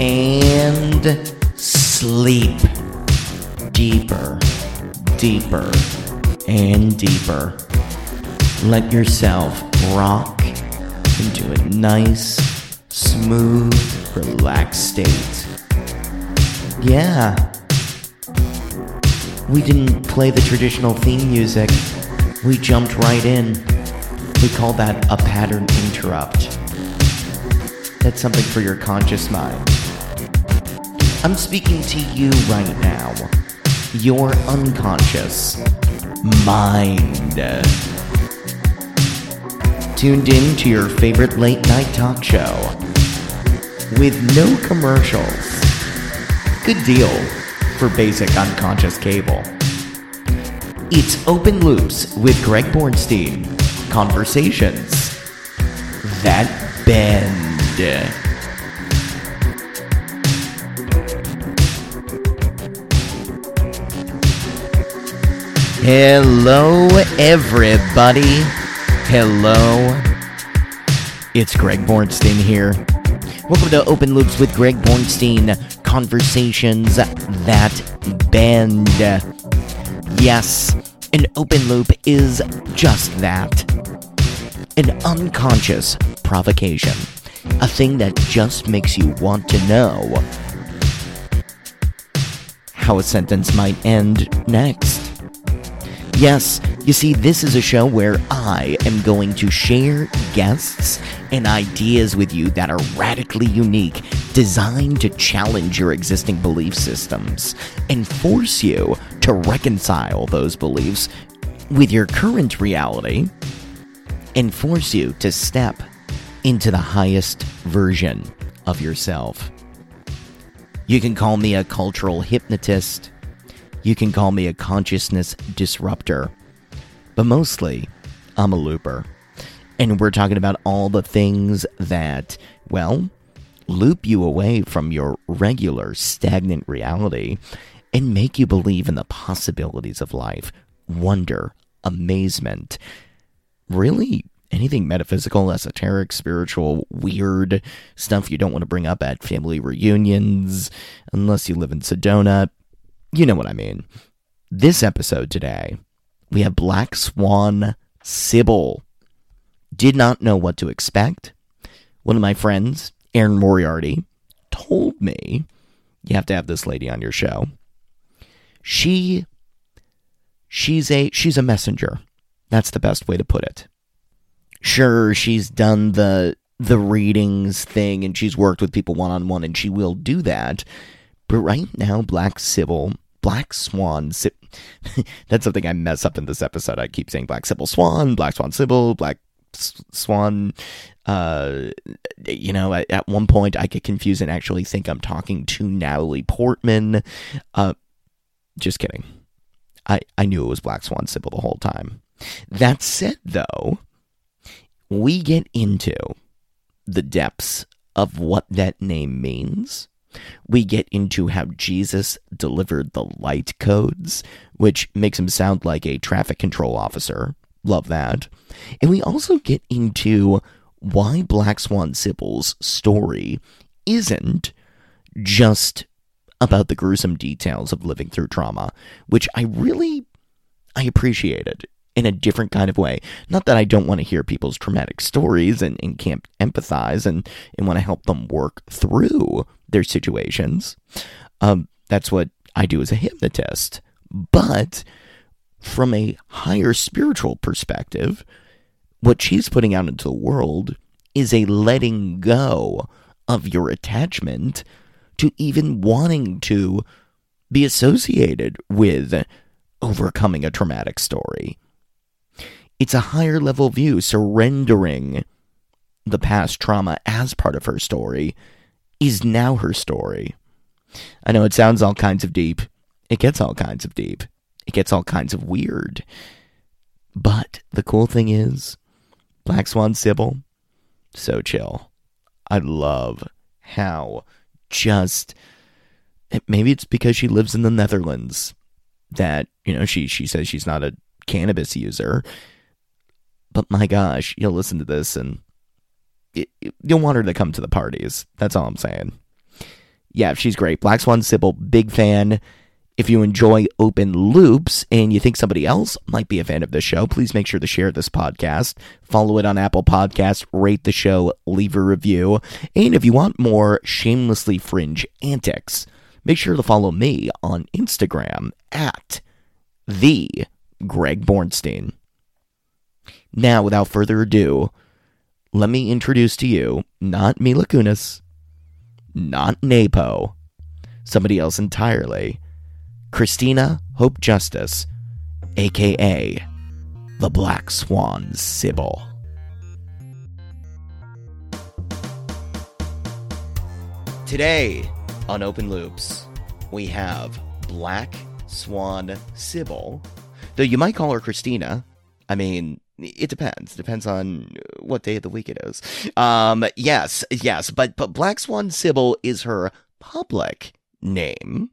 and sleep. Deeper, deeper, and deeper. Let yourself rock into a nice, smooth, relaxed state. Yeah. We didn't play the traditional theme music. We jumped right in. We call that a pattern interrupt. That's something for your conscious mind. I'm speaking to you right now. Your unconscious mind. Tuned in to your favorite late night talk show with no commercials. Good deal for basic unconscious cable. It's Open Loops with Greg Bornstein. Conversations that bend. Hello, everybody. Hello. It's Greg Bornstein here. Welcome to Open Loops with Greg Bornstein. Conversations that bend. Yes, an open loop is just that. An unconscious provocation. A thing that just makes you want to know how a sentence might end next. Yes, you see, this is a show where I am going to share guests and ideas with you that are radically unique, designed to challenge your existing belief systems and force you to reconcile those beliefs with your current reality and force you to step into the highest version of yourself. You can call me a cultural hypnotist. You can call me a consciousness disruptor. But mostly, I'm a looper. And we're talking about all the things that, well, loop you away from your regular stagnant reality and make you believe in the possibilities of life, wonder, amazement. Really, anything metaphysical, esoteric, spiritual, weird stuff you don't want to bring up at family reunions, unless you live in Sedona. You know what I mean. This episode today, we have Black Swan Sybil. Did not know what to expect. One of my friends, Erin Moriarty, told me, you have to have this lady on your show. She's a messenger. That's the best way to put it. Sure, she's done the readings thing, and she's worked with people one-on-one, and she will do that. But right now, Black Swan that's something I mess up in this episode. I keep saying Black Swan Sybil, Black Swan. At one point I get confused and actually think I'm talking to Natalie Portman. Just kidding. I knew it was Black Swan Sybil the whole time. That said, though, we get into the depths of what that name means. We get into how Jesus delivered the light codes, which makes him sound like a traffic control officer. Love that. And we also get into why Black Swan Sybil's story isn't just about the gruesome details of living through trauma, which I appreciated in a different kind of way. Not that I don't want to hear people's traumatic stories and can't empathize and want to help them work through their situations. That's what I do as a hypnotist. But from a higher spiritual perspective, what she's putting out into the world is a letting go of your attachment to even wanting to be associated with overcoming a traumatic story. It's a higher level view, surrendering the past trauma as part of her story is now her story. I know it sounds all kinds of deep. It gets all kinds of deep. It gets all kinds of weird. But the cool thing is, Black Swan Sybil, so chill. I love how maybe it's because she lives in the Netherlands that, she says she's not a cannabis user. But my gosh, you'll listen to this and you'll want her to come to the parties. That's all I'm saying. Yeah, she's great. Black Swan Sybil, big fan. If you enjoy open loops and you think somebody else might be a fan of this show, please make sure to share this podcast, follow it on Apple Podcasts, rate the show, leave a review. And if you want more shamelessly fringe antics, make sure to follow me on Instagram at the Greg Bornstein. Now, without further ado, let me introduce to you not Mila Kunis, not Napo, somebody else entirely. Christina Hope Justice, a.k.a. the Black Swan Sybil. Today on Open Loops, we have Black Swan Sybil, though you might call her Christina. I mean, it depends. Depends on what day of the week it is. Yes, but Black Swan Sybil is her public name.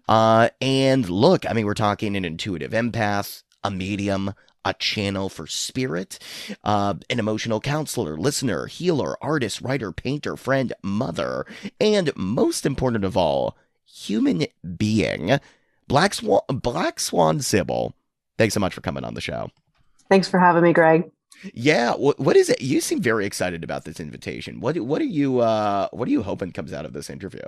And look, I mean, we're talking an intuitive empath, a medium, a channel for spirit, an emotional counselor, listener, healer, artist, writer, painter, friend, mother, and most important of all, human being. Black Swan Sybil, thanks so much for coming on the show. Thanks for having me, Greg. Yeah, what is it? You seem very excited about this invitation. What are you hoping comes out of this interview?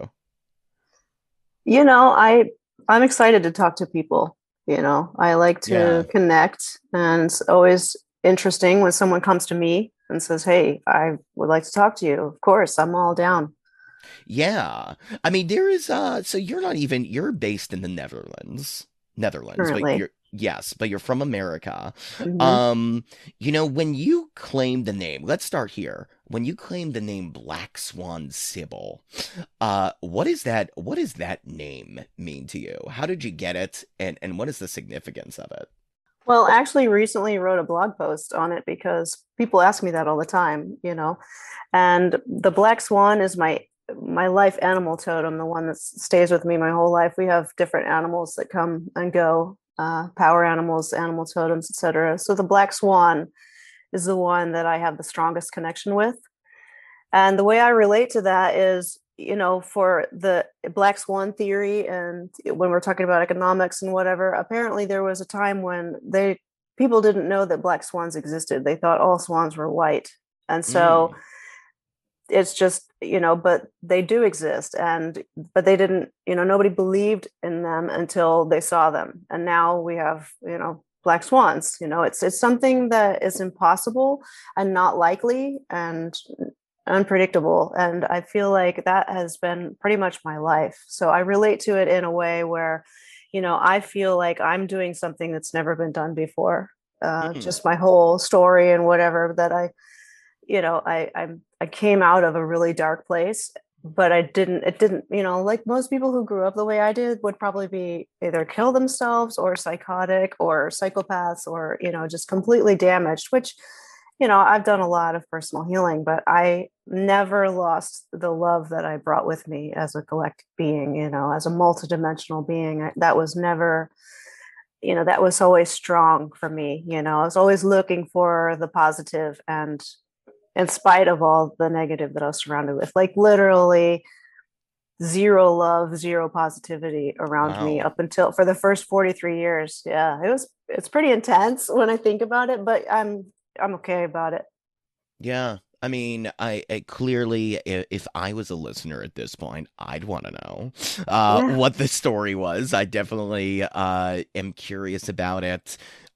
You know, I'm excited to talk to people. You know, I like to connect, and it's always interesting when someone comes to me and says, "Hey, I would like to talk to you." Of course, I'm all down. Yeah, I mean, there is so you're based in the Netherlands, Currently. but you're from America. Mm-hmm. You know, when you claim the name, let's start here. When you claim the name Black Swan Sybil, what does that name mean to you? How did you get it, and what is the significance of it? Well, actually, recently wrote a blog post on it because people ask me that all the time. You know, and the black swan is my life animal totem, the one that stays with me my whole life. We have different animals that come and go, power animals, animal totems, etc. So the black swan is the one that I have the strongest connection with. And the way I relate to that is, you know, for the black swan theory, and when we're talking about economics and whatever, apparently there was a time when people didn't know that black swans existed. They thought all swans were white. And so it's just, you know, but they do exist, but they didn't, you know, nobody believed in them until they saw them. And now we have, you know, black swans. You know, it's something that is impossible and not likely and unpredictable. And I feel like that has been pretty much my life. So I relate to it in a way where, you know, I feel like I'm doing something that's never been done before. Just my whole story and whatever that you know, I came out of a really dark place, but it didn't, you know, like most people who grew up the way I did would probably be either kill themselves or psychotic or psychopaths or, you know, just completely damaged, which, you know, I've done a lot of personal healing, but I never lost the love that I brought with me as a collective being, you know, as a multidimensional being. That was never, you know, that was always strong for me. You know, I was always looking for the positive, and in spite of all the negative that I was surrounded with, like literally zero love, zero positivity around me up until for the first 43 years. Yeah, it's pretty intense when I think about it, but I'm okay about it. Yeah. I mean, I clearly, if I was a listener at this point, I'd want to know what the story was. I definitely am curious about it.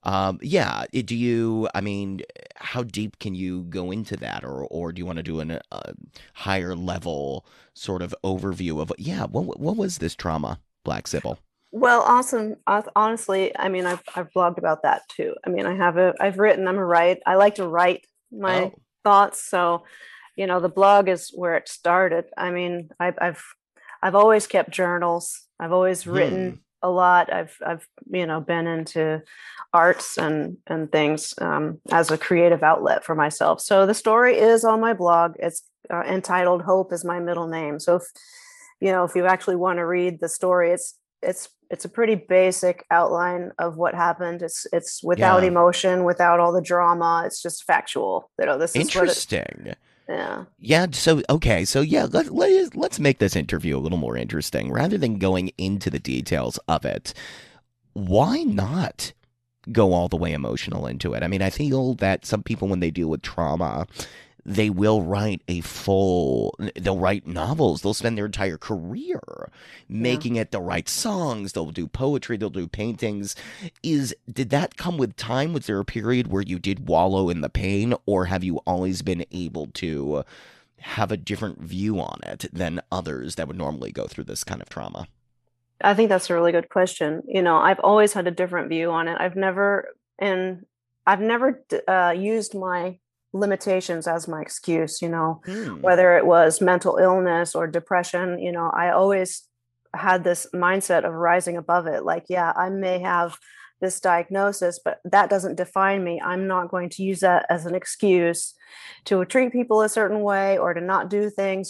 I mean, how deep can you go into that, or do you want to do a higher level sort of overview of, what was this trauma, Black Sybil? Well, awesome. Honestly, I mean, I've blogged about that too. I mean, I've written, I like to write my thoughts. So, you know, the blog is where it started. I mean, I've always kept journals. I've always written a lot. I've you know, been into arts and things as a creative outlet for myself. So the story is on my blog. It's entitled "Hope is My Middle Name." So if you actually want to read the story, it's a pretty basic outline of what happened. It's without emotion, without all the drama. It's just factual. You know, this is interesting. Yeah. Yeah, so okay, so yeah, let's make this interview a little more interesting. Rather than going into the details of it, why not go all the way emotional into it? I mean, I feel that some people, when they deal with trauma, they will they'll write novels, they'll spend their entire career Yeah. making it, they'll write songs, they'll do poetry, they'll do paintings. Did that come with time? Was there a period where you did wallow in the pain, or have you always been able to have a different view on it than others that would normally go through this kind of trauma? I think that's a really good question. I've always had a different view on it. And I've never used my limitations as my excuse, Hmm. whether it was mental illness or depression. I always had this mindset of rising above it. Like, yeah, I may have this diagnosis, but that doesn't define me. I'm not going to use that as an excuse to treat people a certain way or to not do things.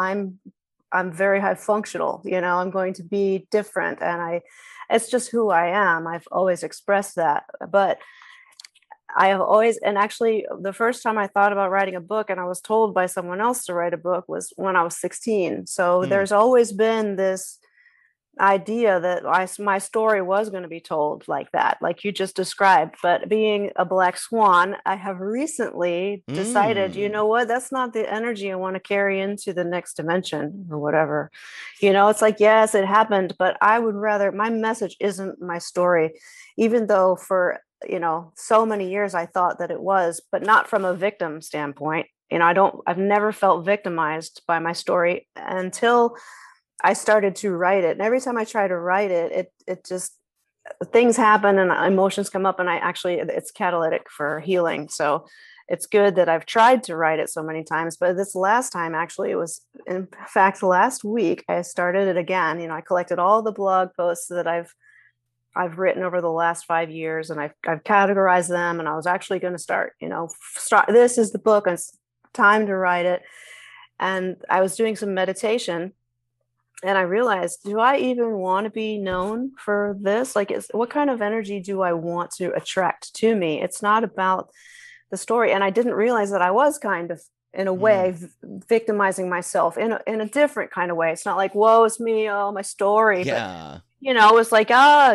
I'm very high functional. I'm going to be different, and it's just who I am. I've always expressed that. But I have always, and actually, the first time I thought about writing a book and I was told by someone else to write a book was when I was 16. So Hmm. there's always been this idea that my story was going to be told like that, like you just described. But being a black swan, I have recently decided, you Hmm. know what, that's not the energy I want to carry into the next dimension or whatever. It's like, yes, it happened, but I would rather, my message isn't my story, even though for, so many years I thought that it was, but not from a victim standpoint. I've never felt victimized by my story until I started to write it. And every time I try to write it, it just things happen and emotions come up, and it's catalytic for healing. So it's good that I've tried to write it so many times. But this last time, actually, it was, in fact, last week I started it again. I collected all the blog posts that I've written over the last 5 years, and I've categorized them. And I was actually going to start. This is the book, and it's time to write it. And I was doing some meditation, and I realized, do I even want to be known for this? Like, what kind of energy do I want to attract to me? It's not about the story. And I didn't realize that I was kind of, in a Hmm. way, victimizing myself in a different kind of way. It's not like, whoa, it's me, oh, my story. But, Yeah. it's like,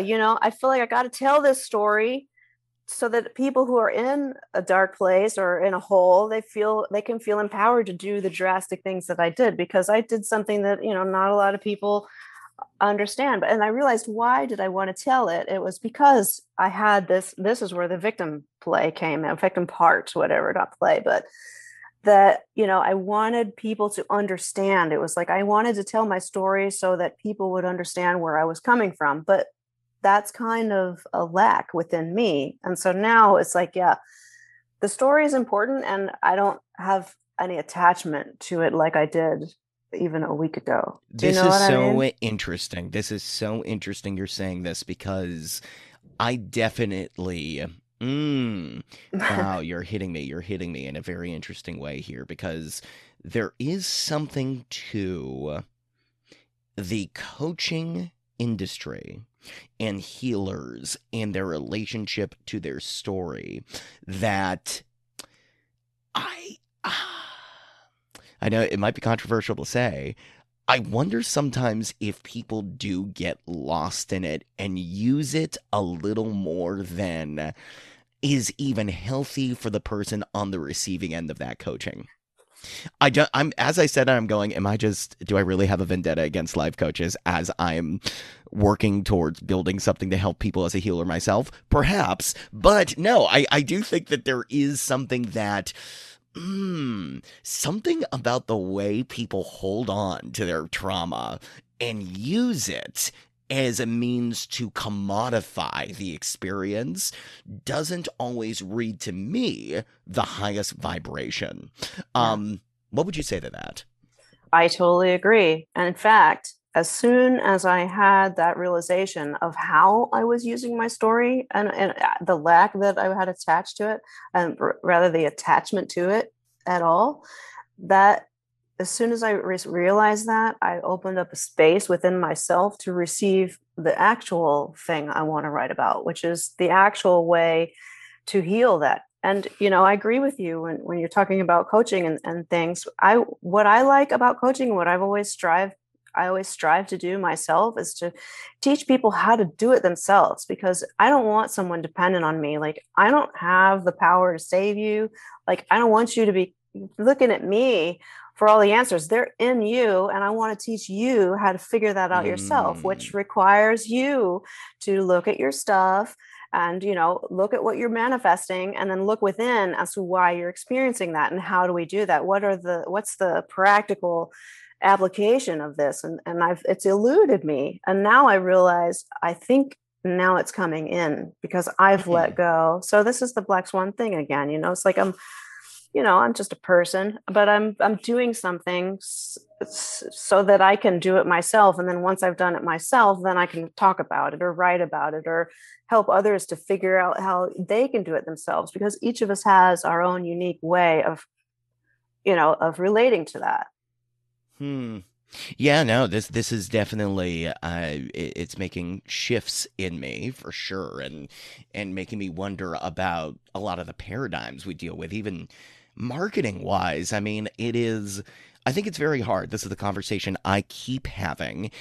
I feel like I got to tell this story so that people who are in a dark place or in a hole, they can feel empowered to do the drastic things that I did, because I did something that not a lot of people understand. And I realized, why did I want to tell it? It was because I had this is where the victim play came in, victim part, whatever, not play, but that I wanted people to understand. It was like I wanted to tell my story so that people would understand where I was coming from. But that's kind of a lack within me. And so now it's like, yeah, the story is important, and I don't have any attachment to it like I did even a week ago. Do you This know is what I so mean? interesting. This is so interesting you're saying this because I definitely. Wow, you're hitting me. You're hitting me in a very interesting way here because there is something to the coaching industry and healers and their relationship to their story that I. I know it might be controversial to say, I wonder sometimes if people do get lost in it and use it a little more than is even healthy for the person on the receiving end of that coaching. I'm as I said, I'm going, am I just, do I really have a vendetta against life coaches as I'm working towards building something to help people as a healer myself? Perhaps, but no, I do think that there is something that something about the way people hold on to their trauma and use it as a means to commodify the experience doesn't always read to me the highest vibration. Yeah, What would you say to that? I totally agree. And in fact, as soon as I had that realization of how I was using my story, and the lack that I had attached to it, and rather the attachment to it at all, that as soon as I realized that, I opened up a space within myself to receive the actual thing I want to write about, which is the actual way to heal And I agree with you when you're talking about coaching and things. What I like about coaching, what I always strive to do myself, is to teach people how to do it themselves, because I don't want someone dependent on me. Like, I don't have the power to save you. Like, I don't want you to be looking at me for all the answers. They're in you, and I want to teach you how to figure that out yourself, which Mm. requires you to look at your stuff and look at what you're manifesting, and then look within as to why you're experiencing that, and how do we do that, what's the practical application of this. And it's eluded me, and now I realize, I think now it's coming in because I've let Mm. go. So this is the black swan thing again. It's like I'm just a person, but I'm doing something so that I can do it myself. And then once I've done it myself, then I can talk about it or write about it or help others to figure out how they can do it themselves, because each of us has our own unique way of relating to that. Hmm. Yeah, no, this is definitely it's making shifts in me for sure, and making me wonder about a lot of the paradigms we deal with, even marketing wise. I mean, I think it's very hard. This is the conversation I keep having.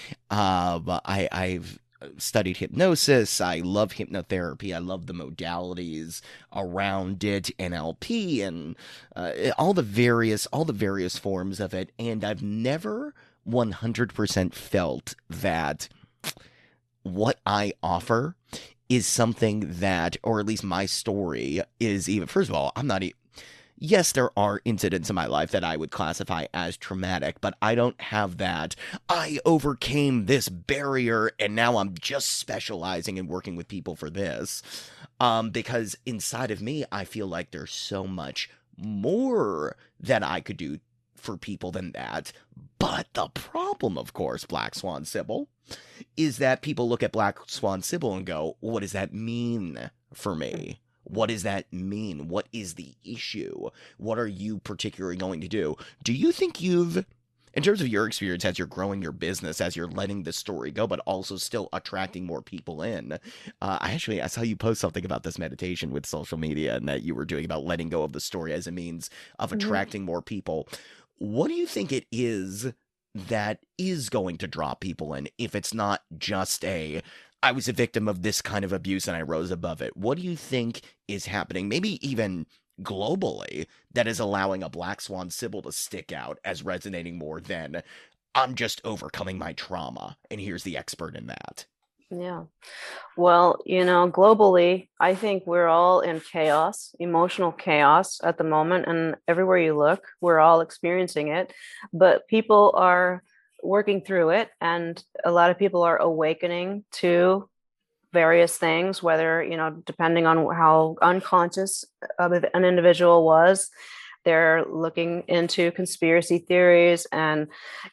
I've studied hypnosis. I love hypnotherapy. I love the modalities around it, NLP, and all the various forms of it. And I've never 100% felt that what I offer is something that, or at least my story is even. First of all, I'm not. Yes, there are incidents in my life that I would classify as traumatic, but I don't have that. I overcame this barrier and now I'm just specializing in working with people for this. Because inside of me, I feel like there's so much more that I could do for people than that. But the problem, of course, Black Swan Sybil, is that people look at Black Swan Sybil and go, what does that mean for me? What does that mean? What is the issue? What are you particularly going to do? Do you think in terms of your experience as you're growing your business, as you're letting the story go, but also still attracting more people in? I saw you post something about this meditation with social media and that you were doing about letting go of the story as a means of Mhm. attracting more people. What do you think it is that is going to draw people in if it's not just I was a victim of this kind of abuse and I rose above it? What do you think is happening, maybe even globally, that is allowing a Black Swan Sybil to stick out as resonating more than I'm just overcoming my trauma and here's the expert in that? Yeah. Well, globally, I think we're all in chaos, emotional chaos at the moment. And everywhere you look, we're all experiencing it. But people are working through it. And a lot of people are awakening to various things, whether, depending on how unconscious of an individual was. They're looking into conspiracy theories and,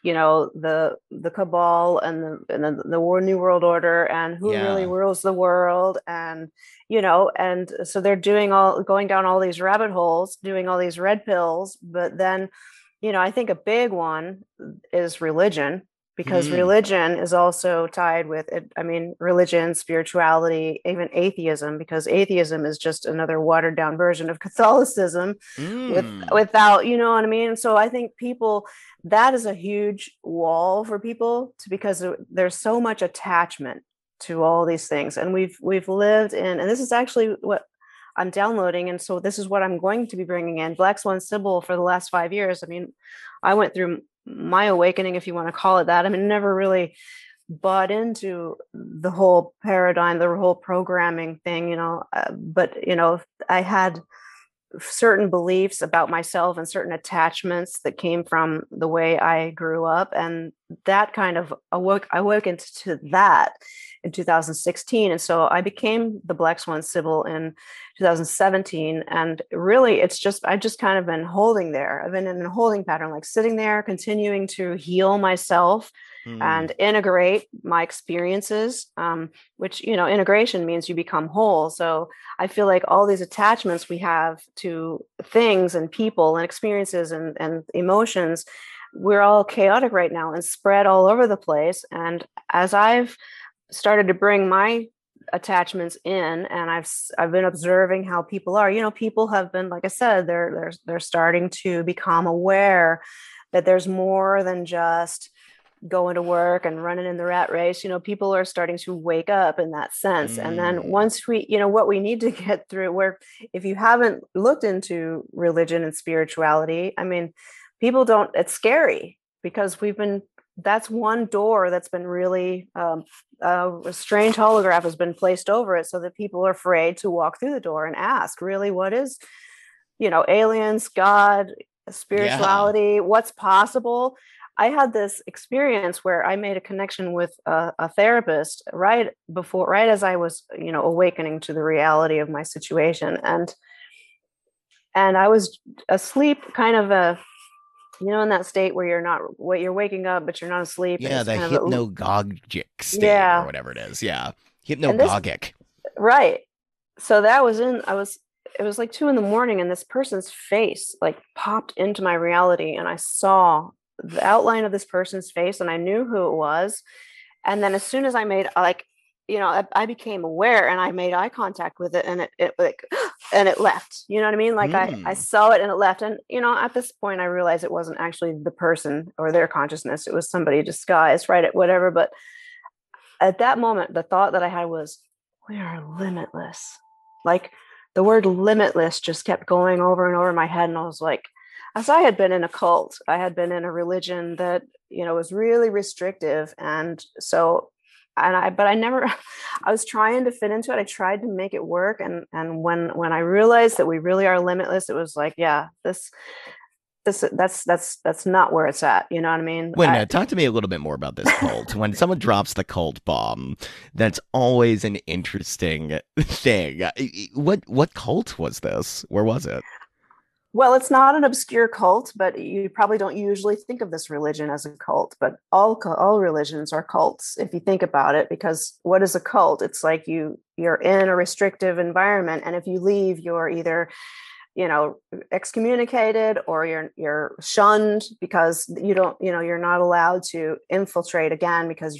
the cabal and the new world order and who really Yeah. rules the world. And so they're going down all these rabbit holes, doing all these red pills. But then, I think a big one is religion, because Hmm. religion is also tied with it. I mean, religion, spirituality, even atheism, because atheism is just another watered down version of Catholicism Hmm. without, you know what I mean? So I think that is a huge wall for people because there's so much attachment to all these things. And we've lived in, and this is actually what I'm downloading. And so this is what I'm going to be bringing in Black Swan Sybil for the last 5 years. I mean, I went through my awakening, if you want to call it that. I mean, never really bought into the whole paradigm, the whole programming thing, but, I had certain beliefs about myself and certain attachments that came from the way I grew up. And that kind of awoken to that in 2016. And so I became the Black Swan Sybil in 2017. And really, I've just kind of been holding there. I've been in a holding pattern, like sitting there, continuing to heal myself Hmm. and integrate my experiences, which, integration means you become whole. So I feel like all these attachments we have to things and people and experiences and emotions, we're all chaotic right now and spread all over the place. And as I've started to bring my attachments in, and I've been observing how people are. People have been, like I said, they're starting to become aware that there's more than just going to work and running in the rat race. People are starting to wake up in that sense. And then Mm. once what we need to get through, where if you haven't looked into religion and spirituality, I mean, people don't, it's scary because that's one door that's been really, a strange holograph has been placed over it so that people are afraid to walk through the door and ask, really, what is, aliens, God, Yeah. spirituality, what's possible. I had this experience where I made a connection with a therapist right as I was, awakening to the reality of my situation, and I was asleep, kind of in that state where you're waking up, but you're not asleep, and Yeah, it's the kind of a, hypnagogic state or yeah. whatever it is. Yeah. And this, Hypnagogic. right. So that was it was like 2 a.m, and this person's face like popped into my reality, and I saw the outline of this person's face, and I knew who it was. And then as soon as I made like, I became aware, and I made eye contact with it, and it like, and it left. You know what I mean? Like I Hmm. saw it and it left. And at this point I realized it wasn't actually the person or their consciousness. It was somebody disguised, right? At whatever. But at that moment, the thought that I had was, we are limitless. Like the word limitless just kept going over and over in my head. And I was like, as I had been in a cult, I had been in a religion that, was really restrictive. And so, but I never, I was trying to fit into it. I tried to make it work. And when I realized that we really are limitless, it was like, yeah, that's not where it's at. You know what I mean? Wait a minute. Talk to me a little bit more about this cult. When someone drops the cult bomb, that's always an interesting thing. What cult was this? Where was it? Well, it's not an obscure cult, but you probably don't usually think of this religion as a cult. But all religions are cults if you think about it. Because what is a cult? It's like you're in a restrictive environment, and if you leave, you're either excommunicated, or you're shunned because you don't, you're not allowed to infiltrate again because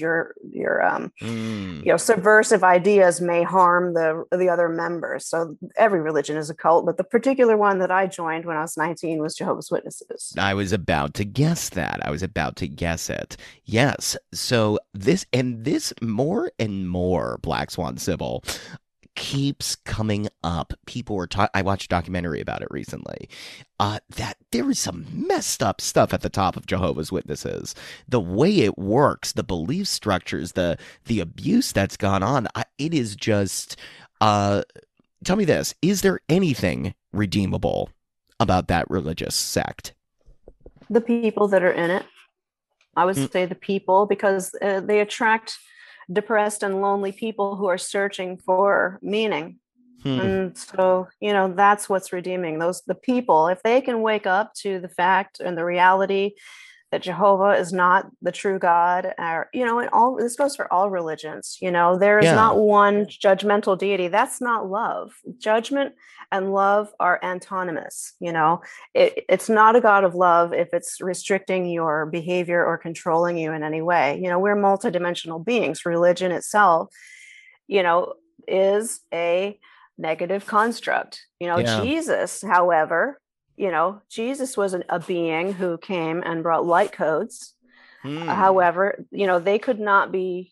Mm. subversive ideas may harm the other members. So every religion is a cult, but the particular one that I joined when I was 19 was Jehovah's Witnesses. I was about to guess that. I was about to guess it. Yes. So this more and more Black Swan Sybil keeps coming up. People were talking. I watched a documentary about it recently. That there is some messed up stuff at the top of Jehovah's Witnesses. The way it works, the belief structures, the abuse that's gone on. It is just. Tell me this: is there anything redeemable about that religious sect? The people that are in it, I would Hmm. say the people, because they attract depressed and lonely people who are searching for meaning. Hmm. And so, that's what's redeeming the people. If they can wake up to the fact and the reality that Jehovah is not the true God, or, and all this goes for all religions. There is Yeah. not one judgmental deity. That's not love. Judgment and love are antonymous. It's not a God of love if it's restricting your behavior or controlling you in any way. We're multidimensional beings. Religion itself, you know, is a negative construct. Yeah. Jesus, however, Jesus was a being who came and brought light codes. Hmm. However, they could not be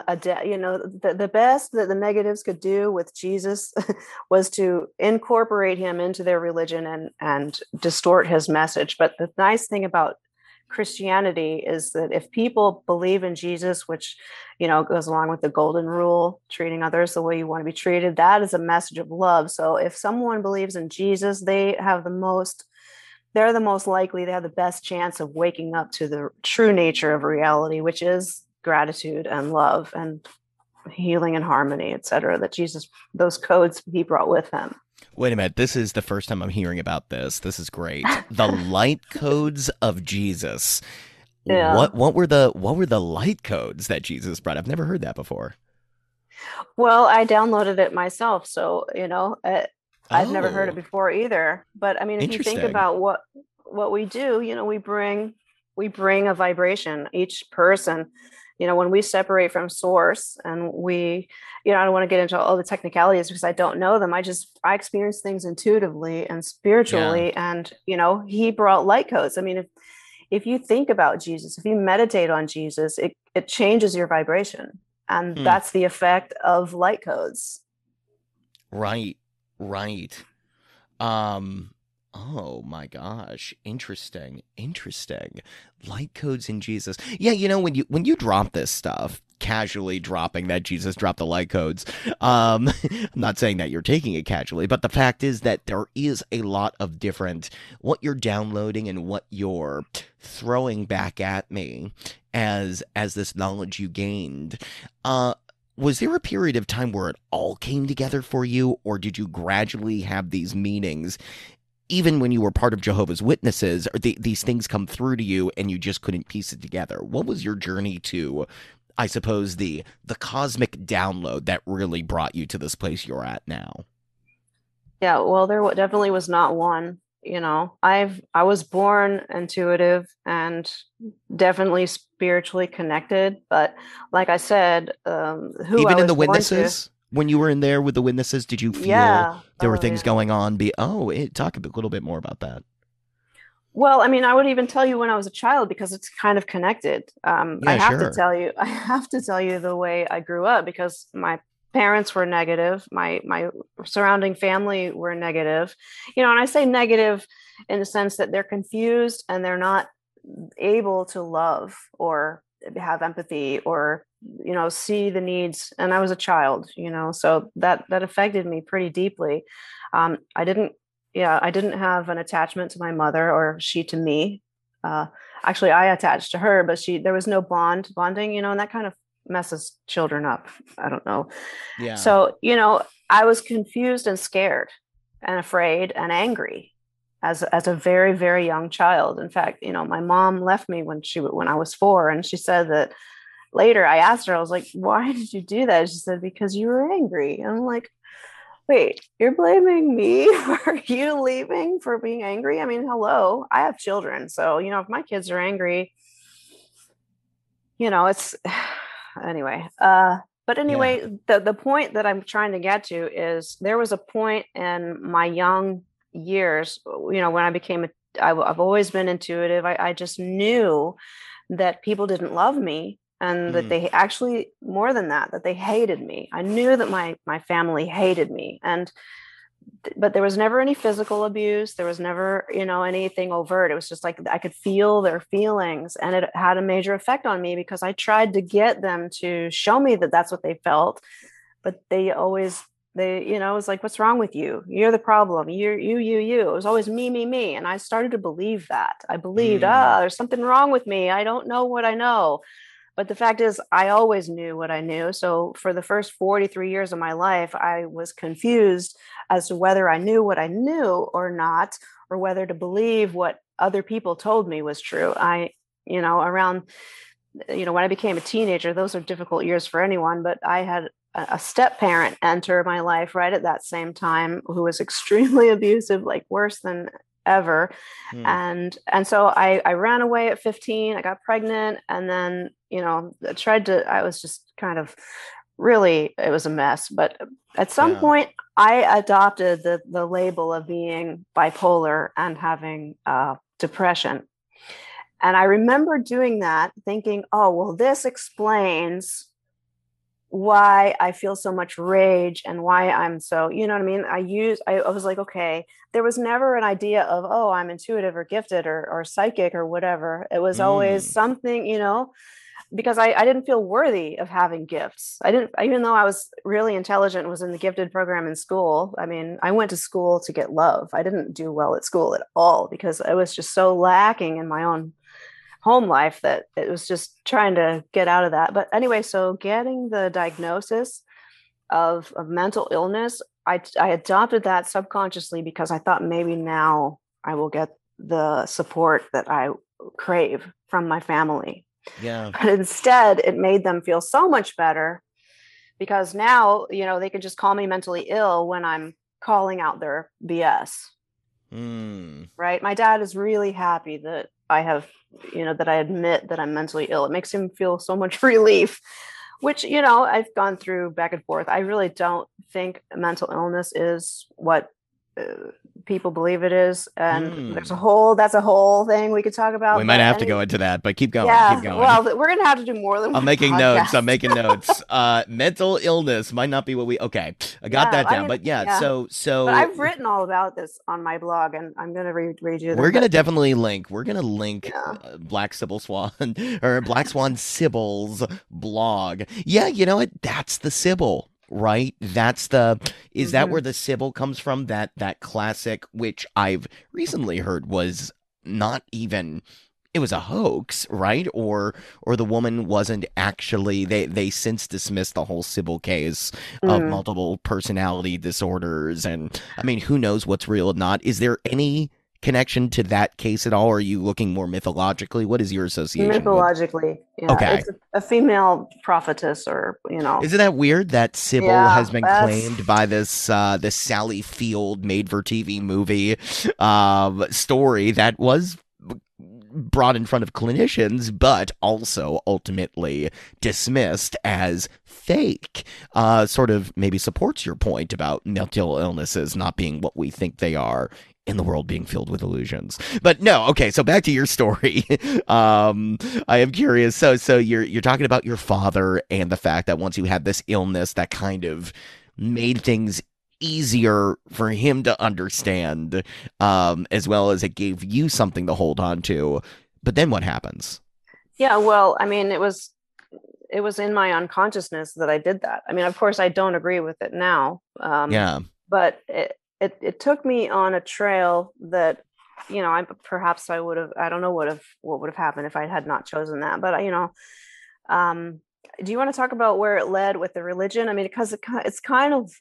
the best that the negatives could do with Jesus was to incorporate him into their religion and distort his message. But the nice thing about Christianity is that if people believe in Jesus, which goes along with the golden rule, treating others the way you want to be treated, that is a message of love. So if someone believes in Jesus, they're the most likely, they have the best chance of waking up to the true nature of reality, which is gratitude and love and healing and harmony, etc. That Jesus, those codes he brought with him. Wait a minute. This is the first time I'm hearing about this. This is great. The light codes of Jesus. Yeah. What were the light codes that Jesus brought? I've never heard that before. Well, I downloaded it myself, so I've never heard it Oh, before either. But I mean, if you think interesting. about what we do, we bring a vibration. Each person, when we separate from source and I don't want to get into all the technicalities because I don't know them. I experience things intuitively and Yeah. spiritually. And, he brought light codes. I mean, if you think about Jesus, if you meditate on Jesus, it changes your vibration. And Hmm. that's the effect of light codes. Right. Right. Um, oh my gosh. Interesting. Interesting. Light codes in Jesus. Yeah, when you drop this stuff, casually dropping that Jesus dropped the light codes, I'm not saying that you're taking it casually, but the fact is that there is a lot of different what you're downloading and what you're throwing back at me as this knowledge you gained. Uh was there a period of time where it all came together for you, or did you gradually have these meanings, even when you were part of Jehovah's Witnesses, or these things come through to you and you just couldn't piece it together? What was your journey to, I suppose, the cosmic download that really brought you to this place you're at now? Yeah, well, definitely was not one. I was born intuitive and definitely spiritually connected, but like I said, who I Even in the was born to, Witnesses, when you were in there with the Witnesses, did you feel yeah, there were oh things yeah. going on? Talk a little bit more about that. Well, I mean, I would even tell you when I was a child because it's kind of connected. I Yeah, have to sure. tell you, I have to tell you the way I grew up because my parents were negative, my surrounding family were negative, and I say negative in the sense that they're confused and they're not able to love or have empathy or see the needs. And I was a child, so that affected me pretty deeply. I didn't Yeah, I didn't have an attachment to my mother or she to me. uh, Actually, I attached to her, but there was no bonding, and that kind of messes children up. I don't know. Yeah. So I was confused and scared and afraid and angry as a very, very young child. In fact, my mom left me when I was 4, and she said that later. I asked her, I was like, "Why did you do that?" She said, "Because you were angry." And I'm like, "Wait, you're blaming me for you leaving for being angry? I mean, hello, I have children, so if my kids are angry, it's anyway. But Yeah. anyway, the point that I'm trying to get to is there was a point in my young years, when I've always been intuitive. I just knew that people didn't love me and that Hmm. they actually, more than that they hated me. I knew that my family hated me, but there was never any physical abuse. There was never, anything overt. It was just like I could feel their feelings, and it had a major effect on me because I tried to get them to show me that that's what they felt, but it was like, "What's wrong with you? You're the problem. You." It was always me. And I started to believe that. I believed, Hmm. there's something wrong with me. I don't know what I know. But the fact is, I always knew what I knew. So for the first 43 years of my life, I was confused as to whether I knew what I knew or not, or whether to believe what other people told me was true. Around, when I became a teenager, those are difficult years for anyone, but I had a step parent enter my life right at that same time who was extremely abusive, like worse than ever. Hmm. And so I ran away at 15. I got pregnant, and then I was just kind of, really, it was a mess. But at some Yeah. point I adopted the label of being bipolar and having depression. And I remember doing that, thinking, "Oh, well, this explains why I feel so much rage and why I'm so," you know what I mean? I was like, okay, there was never an idea of, "Oh, I'm intuitive or gifted or psychic or whatever." It was always Hmm. something, because I didn't feel worthy of having gifts. I didn't, even though I was really intelligent, was in the gifted program in school. I mean, I went to school to get love. I didn't do well at school at all because I was just so lacking in my own home life that it was just trying to get out of that. But anyway, so getting the diagnosis of mental illness, I adopted that subconsciously because I thought maybe now I will get the support that I crave from my family. Yeah. But instead, it made them feel so much better because now, they can just call me mentally ill when I'm calling out their BS. Hmm. Right? My dad is really happy that I have, that I admit that I'm mentally ill. It makes him feel so much relief, which, I've gone through back and forth. I really don't think mental illness is what people believe it is. And Hmm. that's a whole thing we could talk We about. might But have to go into that, but keep going. Keep yeah, going. well, we're going to have to do more than I'm one making notes. I'm podcast. making notes. Mental illness might not be what we. Okay, I got Yeah, that I down. mean, But yeah, yeah. so But so I've written all about this on my blog, and I'm going to read you we're them. gonna But definitely link. We're gonna link yeah. Black Sybil Swan or Black Swan Sybil's blog. Yeah, you know what? That's the Sybil, right? That's the. Is that where Hmm. the Sybil comes from? That classic, which I've recently heard was not even. It was a hoax, right? Or the woman wasn't actually. They since dismissed the whole Sybil case of Mm. multiple personality disorders, and I mean, who knows what's real and not? Is there any connection to that case at all? Or are you looking more mythologically? What is your association with? Mythologically, yeah, Okay. it's a female prophetess, or Isn't that weird that Sybil has yeah, been that's claimed by this Sally Field made for TV movie story that was brought in front of clinicians, but also ultimately dismissed as fake. Sort of maybe supports your point about mental illnesses not being what we think they are in the world being filled with illusions. But no, okay, so back to your story. I am curious. So you're talking about your father and the fact that once you had this illness that kind of made things easier for him to understand, as well as it gave you something to hold on to. But then what happens? yeah. Well, I mean, it was in my unconsciousness that I did that. I mean, of course, I don't agree with it now, Yeah. but it took me on a trail that, I perhaps I would have. I don't know what would have happened if I had not chosen that. But um, do you want to talk about where it led with the religion? I mean, because it's kind of,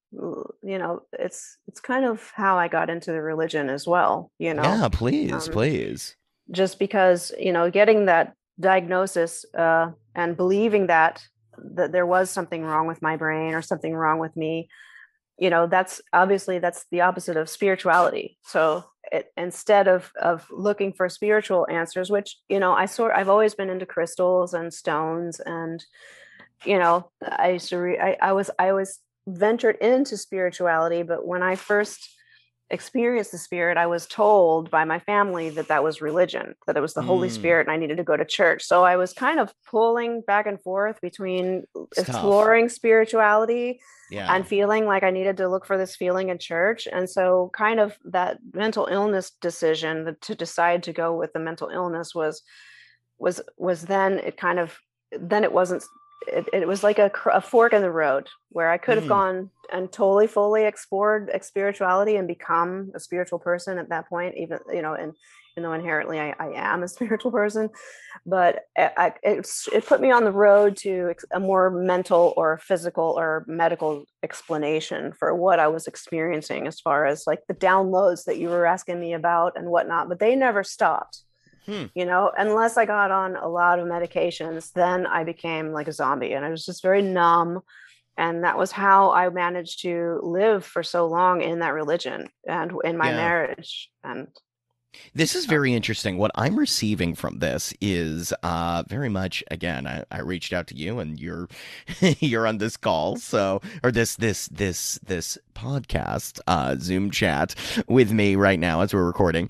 it's kind of how I got into the religion as well. Yeah, please, Um, please. just because, getting that diagnosis, and believing that there was something wrong with my brain or something wrong with me, that's the opposite of spirituality. So instead of looking for spiritual answers, which, I've always been into crystals and stones, and I used to I was ventured into spirituality. But when I first experienced the spirit, I was told by my family that was religion, that it was the Holy Mm, Spirit and I needed to go to church. So I was kind of pulling back and forth between it's tough. exploring spirituality Yeah. and feeling like I needed to look for this feeling in church. And so kind of that mental illness decision, to decide to go with the mental illness, was then it kind of, then it wasn't, it was like a fork in the road, where I could have Mm, gone and totally fully explored spirituality and become a spiritual person at that point, even, and even though inherently I am a spiritual person. But it put me on the road to a more mental or physical or medical explanation for what I was experiencing, as far as like the downloads that you were asking me about and whatnot. But they never stopped. hmm. Unless I got on a lot of medications, then I became like a zombie, and I was just very numb. And that was how I managed to live for so long in that religion and in my Yeah. marriage. And This is very interesting. What I'm receiving from this is very much again, I reached out to you and you're you're on this call, so or this podcast, Zoom chat with me right now as we're recording.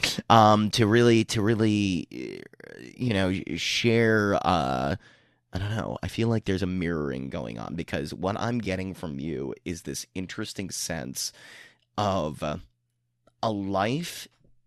To really share I don't know. I feel like there's a mirroring going on because what I'm getting from you is this interesting sense of a life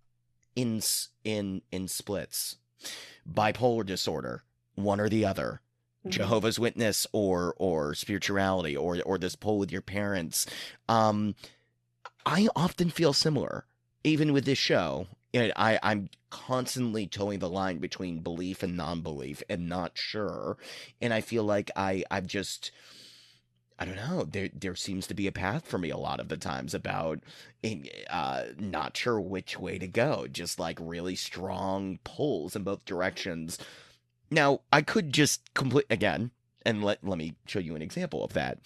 in splits, bipolar disorder, one or the other, mhm. Jehovah's Witness or spirituality or this pull with your parents. Um, I often feel similar, even with this show. I'm constantly towing the line between belief and non-belief and not sure, and I feel like I've just I don't know. There seems to be a path for me a lot of the times about not sure which way to go. Just like really strong pulls in both directions. Now I could just complete again, and let me show you an example of that.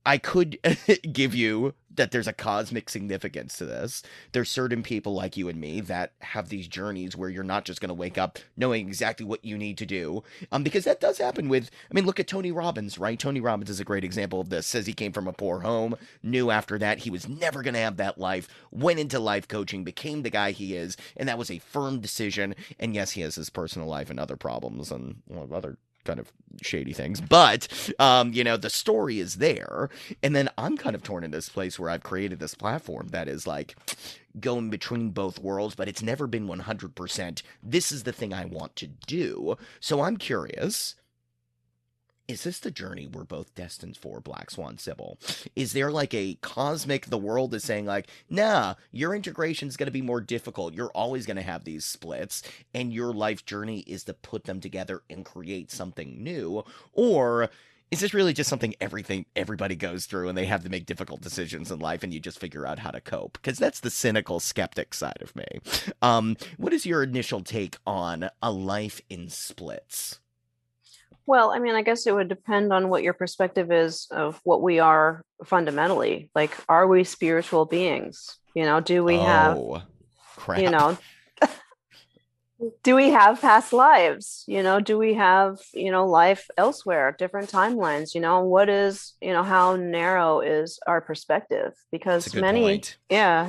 I could give you that there's a cosmic significance to this. There's certain people like you and me that have these journeys where you're not just going to wake up knowing exactly what you need to do. Because that does happen with, I mean, look at Tony Robbins, right? Tony Robbins is a great example of this. Says he came from a poor home, knew after that he was never going to have that life, went into life coaching, became the guy he is, and that was a firm decision. And yes, he has his personal life and other problems and other kind of shady things, but the story is there. And then I'm kind of torn in this place where I've created this platform that is like going between both worlds, but it's never been 100%. This is the thing I want to do. So I'm curious, is this the journey we're both destined for, Black Swan Sybil? Is there like a cosmic, the world is saying like, nah, your integration is going to be more difficult. You're always going to have these splits, and your life journey is to put them together and create something new? Or is this really just something everybody goes through and they have to make difficult decisions in life and you just figure out how to cope? Because that's the cynical skeptic side of me. What is your initial take on a life in splits? Well, I mean, I guess it would depend on what your perspective is of what we are fundamentally. Like, are we spiritual beings? Do we have, Oh, you crap. know, do we have past lives? Do we have, life elsewhere, different timelines? What is, how narrow is our perspective? That's a Because good many, point. yeah,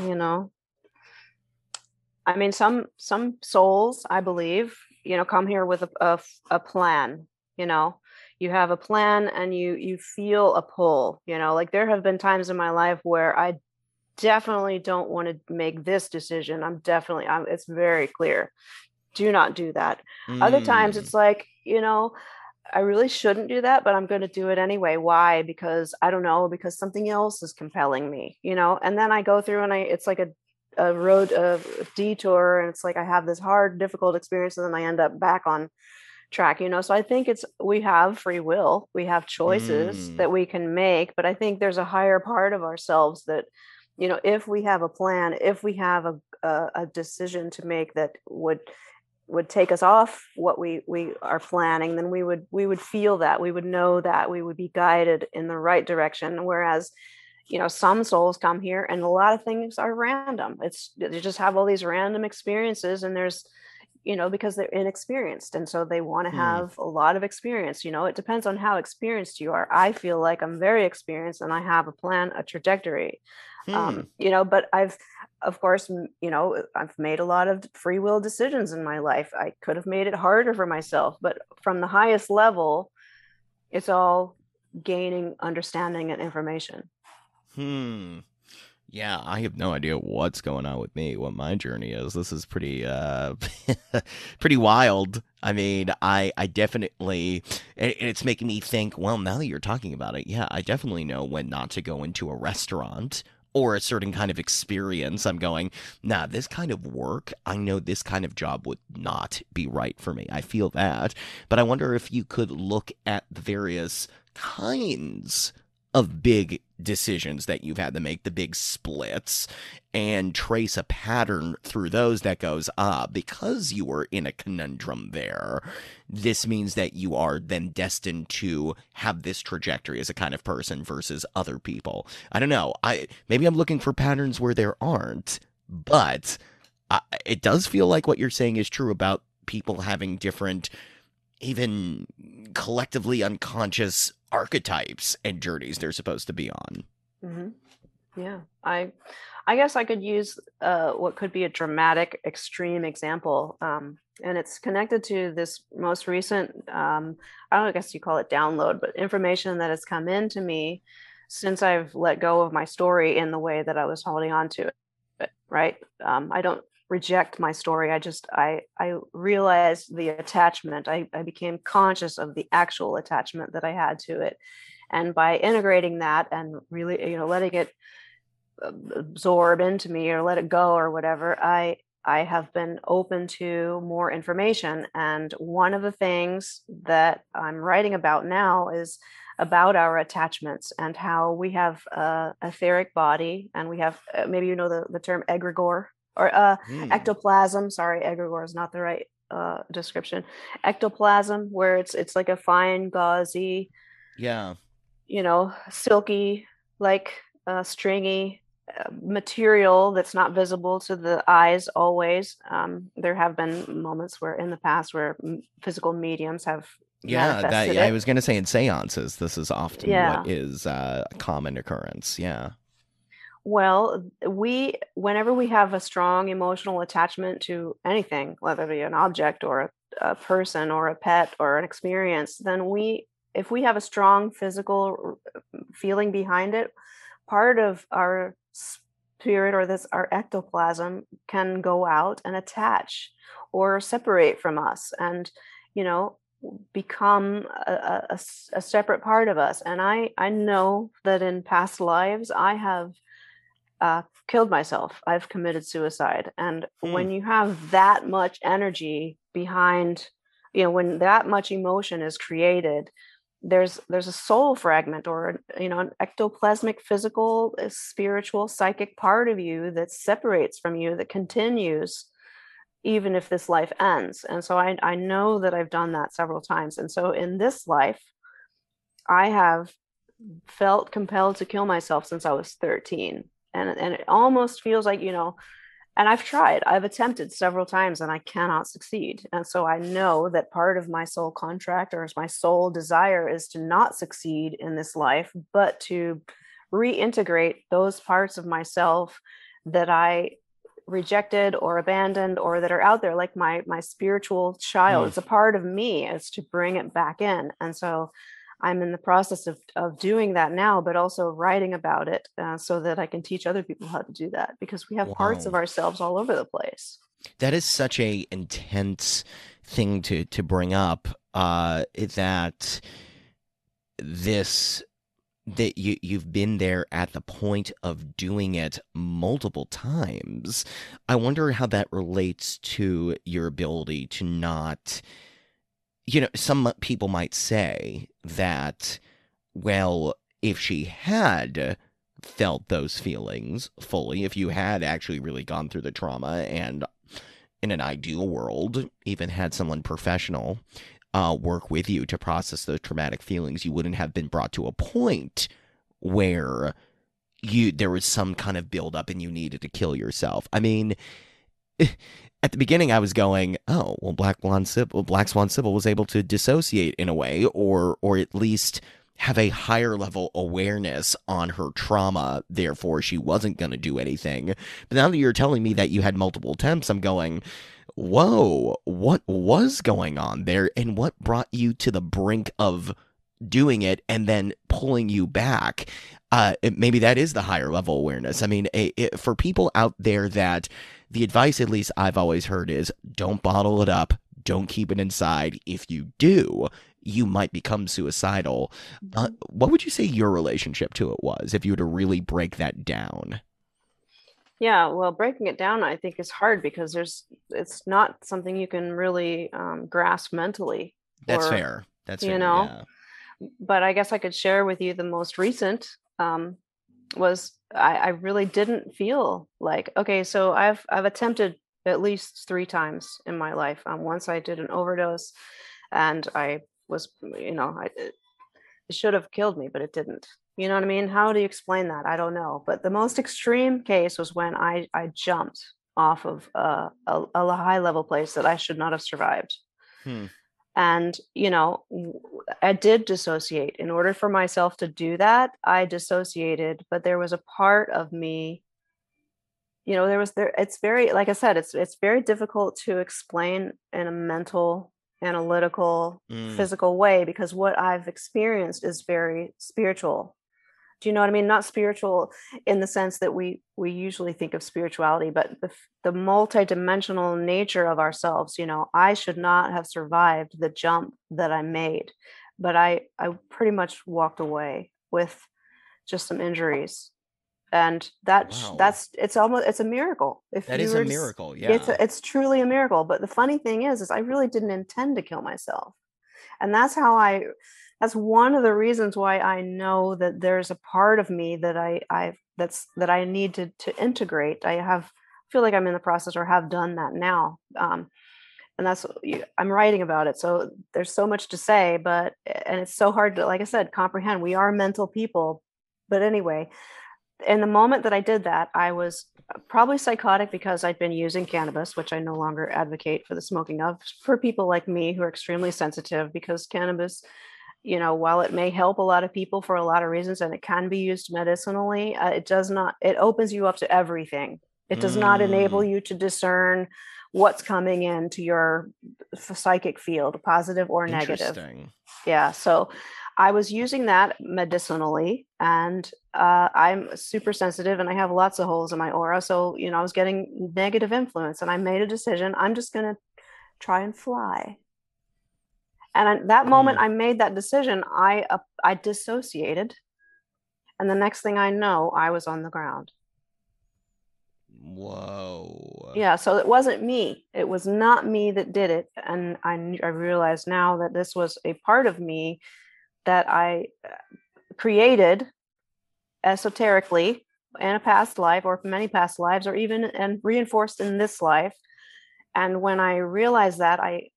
I mean, some souls, I believe, come here with a plan. You know, you have a plan and you feel a pull. Like there have been times in my life where I definitely don't want to make this decision. It's very clear. Do not do that. Other times Mm, it's like, I really shouldn't do that, but I'm going to do it anyway. Why? Because I don't know, because something else is compelling me, and then I go through and it's like a road of detour, and it's like I have this hard, difficult experience, and then I end up back on track. So I think we have free will, we have choices mm, that we can make, but I think there's a higher part of ourselves that, if we have a plan, if we have a decision to make that would take us off what we are planning, then we would feel that, we would know that, we would be guided in the right direction. Whereas, some souls come here and a lot of things are random. They just have all these random experiences, and there's, because they're inexperienced, and so they want to hmm, have a lot of experience. It depends on how experienced you are. I feel like I'm very experienced and I have a plan, a trajectory. hmm. But of course, I've made a lot of free will decisions in my life. I could have made it harder for myself, but from the highest level, it's all gaining understanding and information. Hmm. Yeah, I have no idea what's going on with me, what my journey is. This is pretty pretty wild. I mean, I definitely it's making me think, well, now that you're talking about it, yeah, I definitely know when not to go into a restaurant or a certain kind of experience. I'm going, nah, this kind of work, I know this kind of job would not be right for me. I feel that. But I wonder if you could look at the various kinds of big decisions that you've had to make, the big splits, and trace a pattern through those that goes, because you were in a conundrum there, this means that you are then destined to have this trajectory as a kind of person versus other people. I don't know. Maybe I'm looking for patterns where there aren't, but it does feel like what you're saying is true about people having different, even collectively unconscious archetypes and journeys they're supposed to be on. Hmm. Yeah, I guess I could use what could be a dramatic, extreme example, and it's connected to this most recent. I don't know, I guess you call it download, but information that has come into me since I've let go of my story in the way that I was holding on to it. Right? I don't reject my story. I realized the attachment. I became conscious of the actual attachment that I had to it, and by integrating that and really, letting it absorb into me or let it go or whatever, I have been open to more information. And one of the things that I'm writing about now is about our attachments and how we have a etheric body, and we have, maybe the term egregore, or Hmm. ectoplasm. Sorry, egregore is not the right description. Ectoplasm, where it's like a fine gauzy Yeah. silky, like stringy material that's not visible to the eyes always. There have been moments where in the past where physical mediums have Yeah, that manifested I it. was going to say in seances, this is often what Yeah. is a common occurrence. Yeah. Well, whenever we have a strong emotional attachment to anything, whether it be an object or a person or a pet or an experience, then if we have a strong physical feeling behind it, part of our spirit or this our ectoplasm can go out and attach or separate from us and you know become a separate part of us. And I know that in past lives I have killed myself. I've committed suicide. And Hmm. when you have that much energy behind, when that much emotion is created, there's a soul fragment or an ectoplasmic physical spiritual psychic part of you that separates from you that continues even if this life ends. And so I know that I've done that several times. And so in this life I have felt compelled to kill myself since I was 13. And it almost feels like, and I've attempted several times and I cannot succeed. And so I know that part of my soul contract or my soul desire is to not succeed in this life, but to reintegrate those parts of myself that I rejected or abandoned or that are out there, like my spiritual child. Hmm. It's a part of me. It's to bring it back in. And so I'm in the process of doing that now, but also writing about it so that I can teach other people how to do that because we have parts Wow. of ourselves all over the place. That is such a intense thing to bring up. That this that you've been there at the point of doing it multiple times. I wonder how that relates to your ability to not. Some people might say that, well, if she had felt those feelings fully, if you had actually really gone through the trauma and in an ideal world, even had someone professional work with you to process those traumatic feelings, you wouldn't have been brought to a point where there was some kind of buildup and you needed to kill yourself. I mean, at the beginning, I was going, oh, well, Black Swan Sybil was able to dissociate in a way, or at least have a higher level awareness on her trauma. Therefore, she wasn't going to do anything. But now that you're telling me that you had multiple attempts, I'm going, whoa, what was going on there, and what brought you to the brink of doing it and then pulling you back? Maybe that is the higher level awareness. I mean, for people out there that the advice, at least I've always heard, is don't bottle it up, don't keep it inside. If you do, you might become suicidal. Mhm. What would you say your relationship to it was if you were to really break that down? Yeah, well, breaking it down, I think, is hard because it's not something you can really grasp mentally, That's or, fair. That's you fair. know, Yeah. but I guess I could share with you the most recent was I really didn't feel like, okay, so I've attempted at least three times in my life. Once I did an overdose and I was, it should have killed me, but it didn't. You know what I mean? How do you explain that? I don't know. But the most extreme case was when I jumped off of a high level place that I should not have survived. Hmm. And I did dissociate. In order for myself to do that, I dissociated, but there was a part of me, there it's very, like I said, it's very difficult to explain in a mental, analytical, Mm. physical way because what I've experienced is very spiritual. Do you know what I mean? Not spiritual in the sense that we usually think of spirituality, but the multidimensional nature of ourselves. I should not have survived the jump that I made, but I pretty much walked away with just some injuries, and Wow. it's a miracle. If That you is a were to, miracle. it's Yeah. it's truly a miracle. But the funny thing is I really didn't intend to kill myself, and that's one of the reasons why I know that there's a part of me that I need to integrate. I feel like I'm in the process or have done that now. and I'm writing about it. So there's so much to say, and it's so hard to, like I said, comprehend. We are mental people. But anyway, in the moment that I did that, I was probably psychotic because I'd been using cannabis, which I no longer advocate for the smoking of, for people like me who are extremely sensitive, because cannabis, while it may help a lot of people for a lot of reasons and it can be used medicinally, it does not, it opens you up to everything. It does not enable you to discern what's coming into your psychic field, positive or negative. Interesting. Yeah. So I was using that medicinally, and I'm super sensitive and I have lots of holes in my aura. So, I was getting negative influence, and I made a decision. I'm just going to try and fly. And that moment I made that decision, I dissociated. And the next thing I know, I was on the ground. Whoa. Yeah, so it wasn't me. It was not me that did it. And I realized now that this was a part of me that I created esoterically in a past life, or many past lives, or even and reinforced in this life. And when I realized that,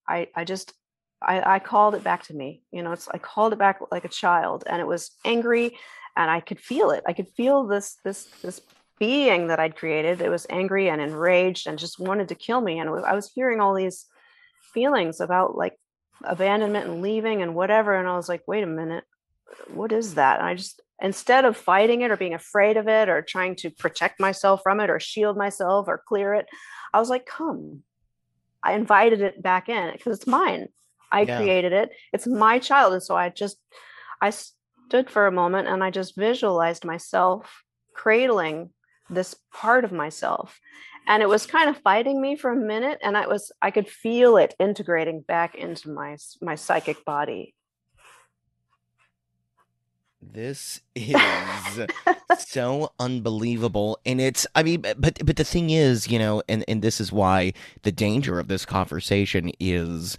I called it back to me. I called it back like a child, and it was angry, and I could feel it. I could feel this being that I'd created. It was angry and enraged and just wanted to kill me. And I was hearing all these feelings about like abandonment and leaving and whatever. And I was like, wait a minute, what is that? And I just, instead of fighting it or being afraid of it or trying to protect myself from it or shield myself or clear it, I was like, come. I invited it back in because it's mine. I created it. It's my child. And so I stood for a moment and I just visualized myself cradling this part of myself. And it was kind of fighting me for a minute. And I could feel it integrating back into my psychic body. This is so unbelievable. And I mean, but the thing is, and this is why the danger of this conversation is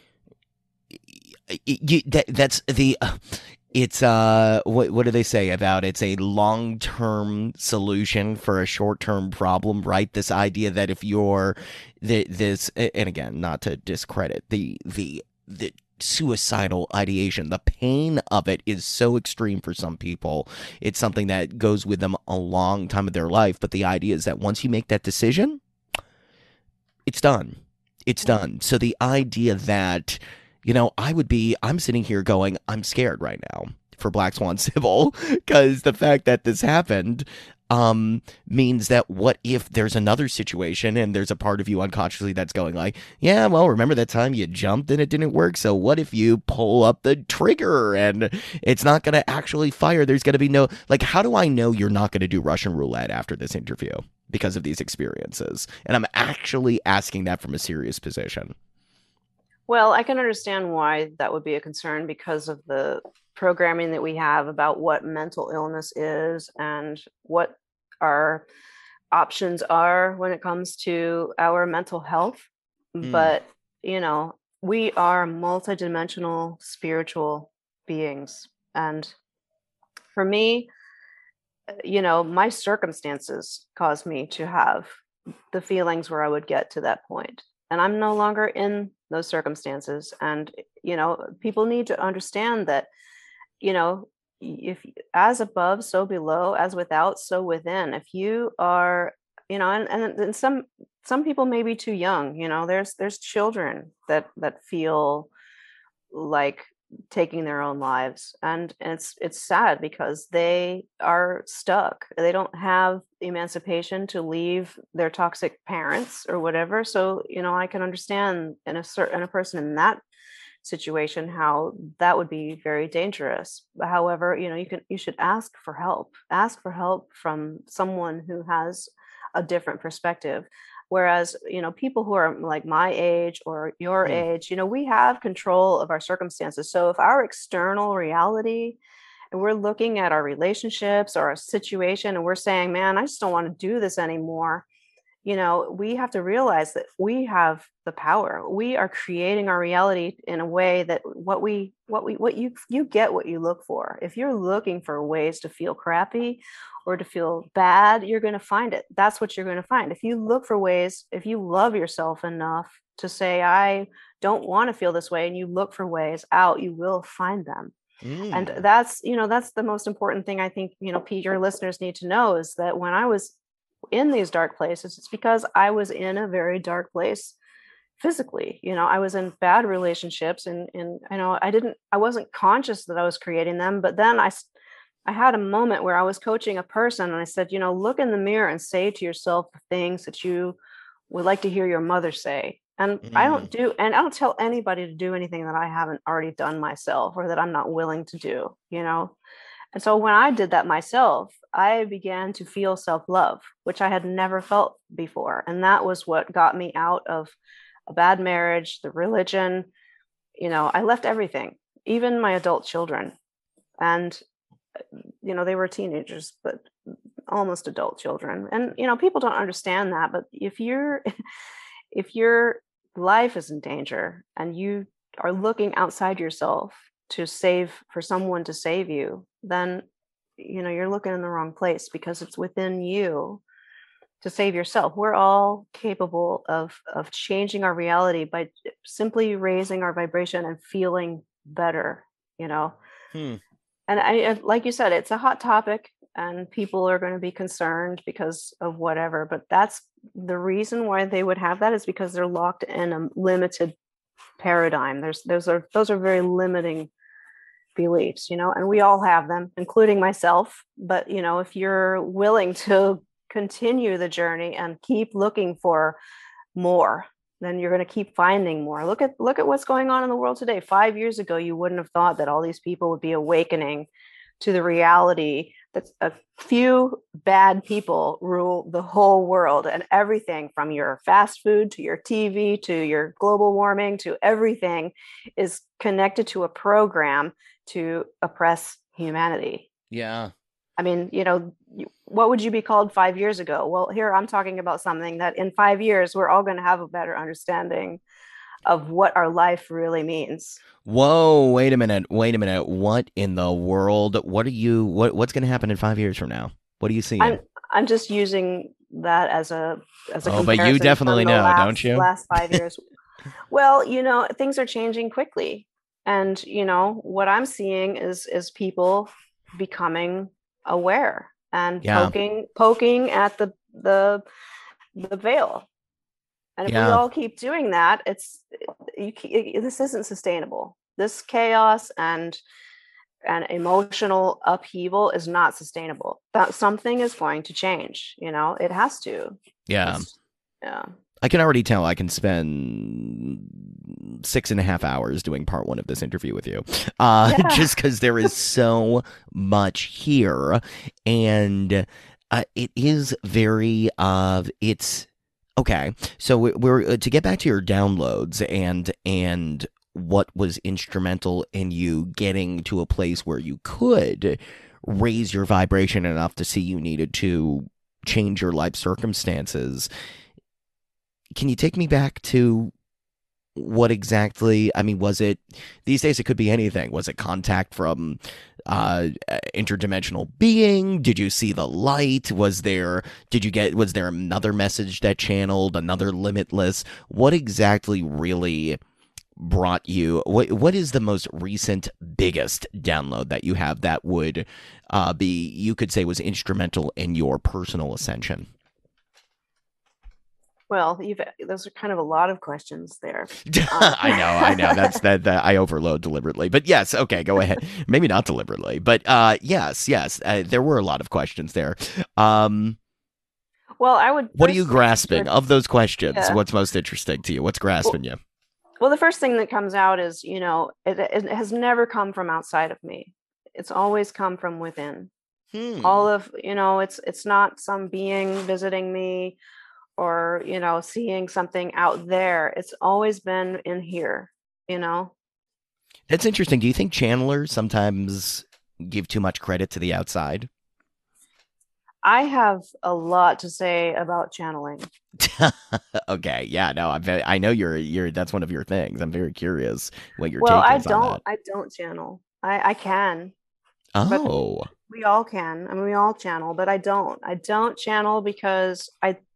that's the it's what do they say about it's a long-term solution for a short-term problem, right? This idea that if you're this, and again, not to discredit the suicidal ideation, the pain of it is so extreme for some people. It's something that goes with them a long time of their life. But the idea is that once you make that decision, it's done. It's done. So the idea that, I'm sitting here going, I'm scared right now for Black Swan Sybil, because the fact that this happened means that what if there's another situation and there's a part of you unconsciously that's going like, yeah, well, remember that time you jumped and it didn't work? So what if you pull up the trigger and it's not going to actually fire? There's going to be no, like, how do I know you're not going to do Russian roulette after this interview because of these experiences? And I'm actually asking that from a serious position. Well, I can understand why that would be a concern because of the programming that we have about what mental illness is and what our options are when it comes to our mental health. But, we are multidimensional spiritual beings. And for me, my circumstances caused me to have the feelings where I would get to that point. And I'm no longer in those circumstances. And, people need to understand that, if as above, so below, as without, so within. If you are, and some people may be too young, there's children that feel like taking their own lives, and it's sad because they are stuck. They don't have emancipation to leave their toxic parents or whatever. So I can understand in a person in that situation how that would be very dangerous. However, you should ask for help from someone who has a different perspective. Whereas, people who are like my age or your age, we have control of our circumstances. So if our external reality, and we're looking at our relationships or our situation and we're saying, man, I just don't want to do this anymore, we have to realize that we have the power. We are creating our reality in a way that you get what you look for. If you're looking for ways to feel crappy or to feel bad, you're going to find it. That's what you're going to find. If you look for ways, if you love yourself enough to say, I don't want to feel this way, and you look for ways out, you will find them. And that's the most important thing I think, Pete, your listeners need to know, is that when I was in these dark places, it's because I was in a very dark place physically. I was in bad relationships, and I wasn't conscious that I was creating them. But then I had a moment where I was coaching a person, and I said, look in the mirror and say to yourself the things that you would like to hear your mother say. And I don't tell anybody to do anything that I haven't already done myself, or that I'm not willing to do. And so when I did that myself, I began to feel self-love, which I had never felt before. And that was what got me out of a bad marriage, the religion. I left everything, even my adult children. And, they were teenagers, but almost adult children. And, people don't understand that. But if your life is in danger and you are looking outside yourself for someone to save you, then you're looking in the wrong place, because it's within you to save yourself. We're all capable of changing our reality by simply raising our vibration and feeling better. And I, like you said, it's a hot topic, and people are going to be concerned because of whatever, but that's the reason why they would have that, is because they're locked in a limited paradigm. Those are very limiting beliefs, and we all have them, including myself. But if you're willing to continue the journey and keep looking for more, then you're going to keep finding more. Look at what's going on in the world today. 5 years ago, you wouldn't have thought that all these people would be awakening to the reality that a few bad people rule the whole world, and everything from your fast food to your TV to your global warming to everything is connected to a program to oppress humanity. Yeah. I mean, what would you be called 5 years ago? Well, here I'm talking about something that in 5 years, we're all going to have a better understanding of what our life really means. Whoa, wait a minute. What in the world? What's going to happen in 5 years from now? What are you seeing? I'm just using that as a but you definitely know, don't you? Last 5 years. Well, things are changing quickly. And, what I'm seeing is people becoming aware and poking at the veil. And if we all keep doing that, this isn't sustainable. This chaos and emotional upheaval is not sustainable. That something is going to change. It has to. Yeah. I can already tell I can spend 6.5 hours doing part one of this interview with you. Just because there is so much here. And it is very, it's, okay. So we're to get back to your downloads and what was instrumental in you getting to a place where you could raise your vibration enough to see you needed to change your life circumstances. Can you take me back to what exactly, was it, these days it could be anything. Was it contact from interdimensional being? Did you see the light? Was there another message that channeled, another limitless? What exactly really brought you, what is the most recent biggest download that you have that would you could say was instrumental in your personal ascension? Well, those are kind of a lot of questions there. I know. That's that I overload deliberately. But yes, okay, go ahead. Maybe not deliberately, but yes. There were a lot of questions there. Well, I would. What are you grasping of those questions? Yeah. What's most interesting to you? What's grasping you? Well, the first thing that comes out is, it has never come from outside of me. It's always come from within. All of, it's not some being visiting me or, seeing something out there. It's always been in here, That's interesting. Do you think channelers sometimes give too much credit to the outside? I have a lot to say about channeling. Okay, yeah, no, I know you're that's one of your things. I'm very curious what your Well, take is on that. I don't channel. I can, but Oh. we all can. I mean, we all channel, but I don't. I don't channel because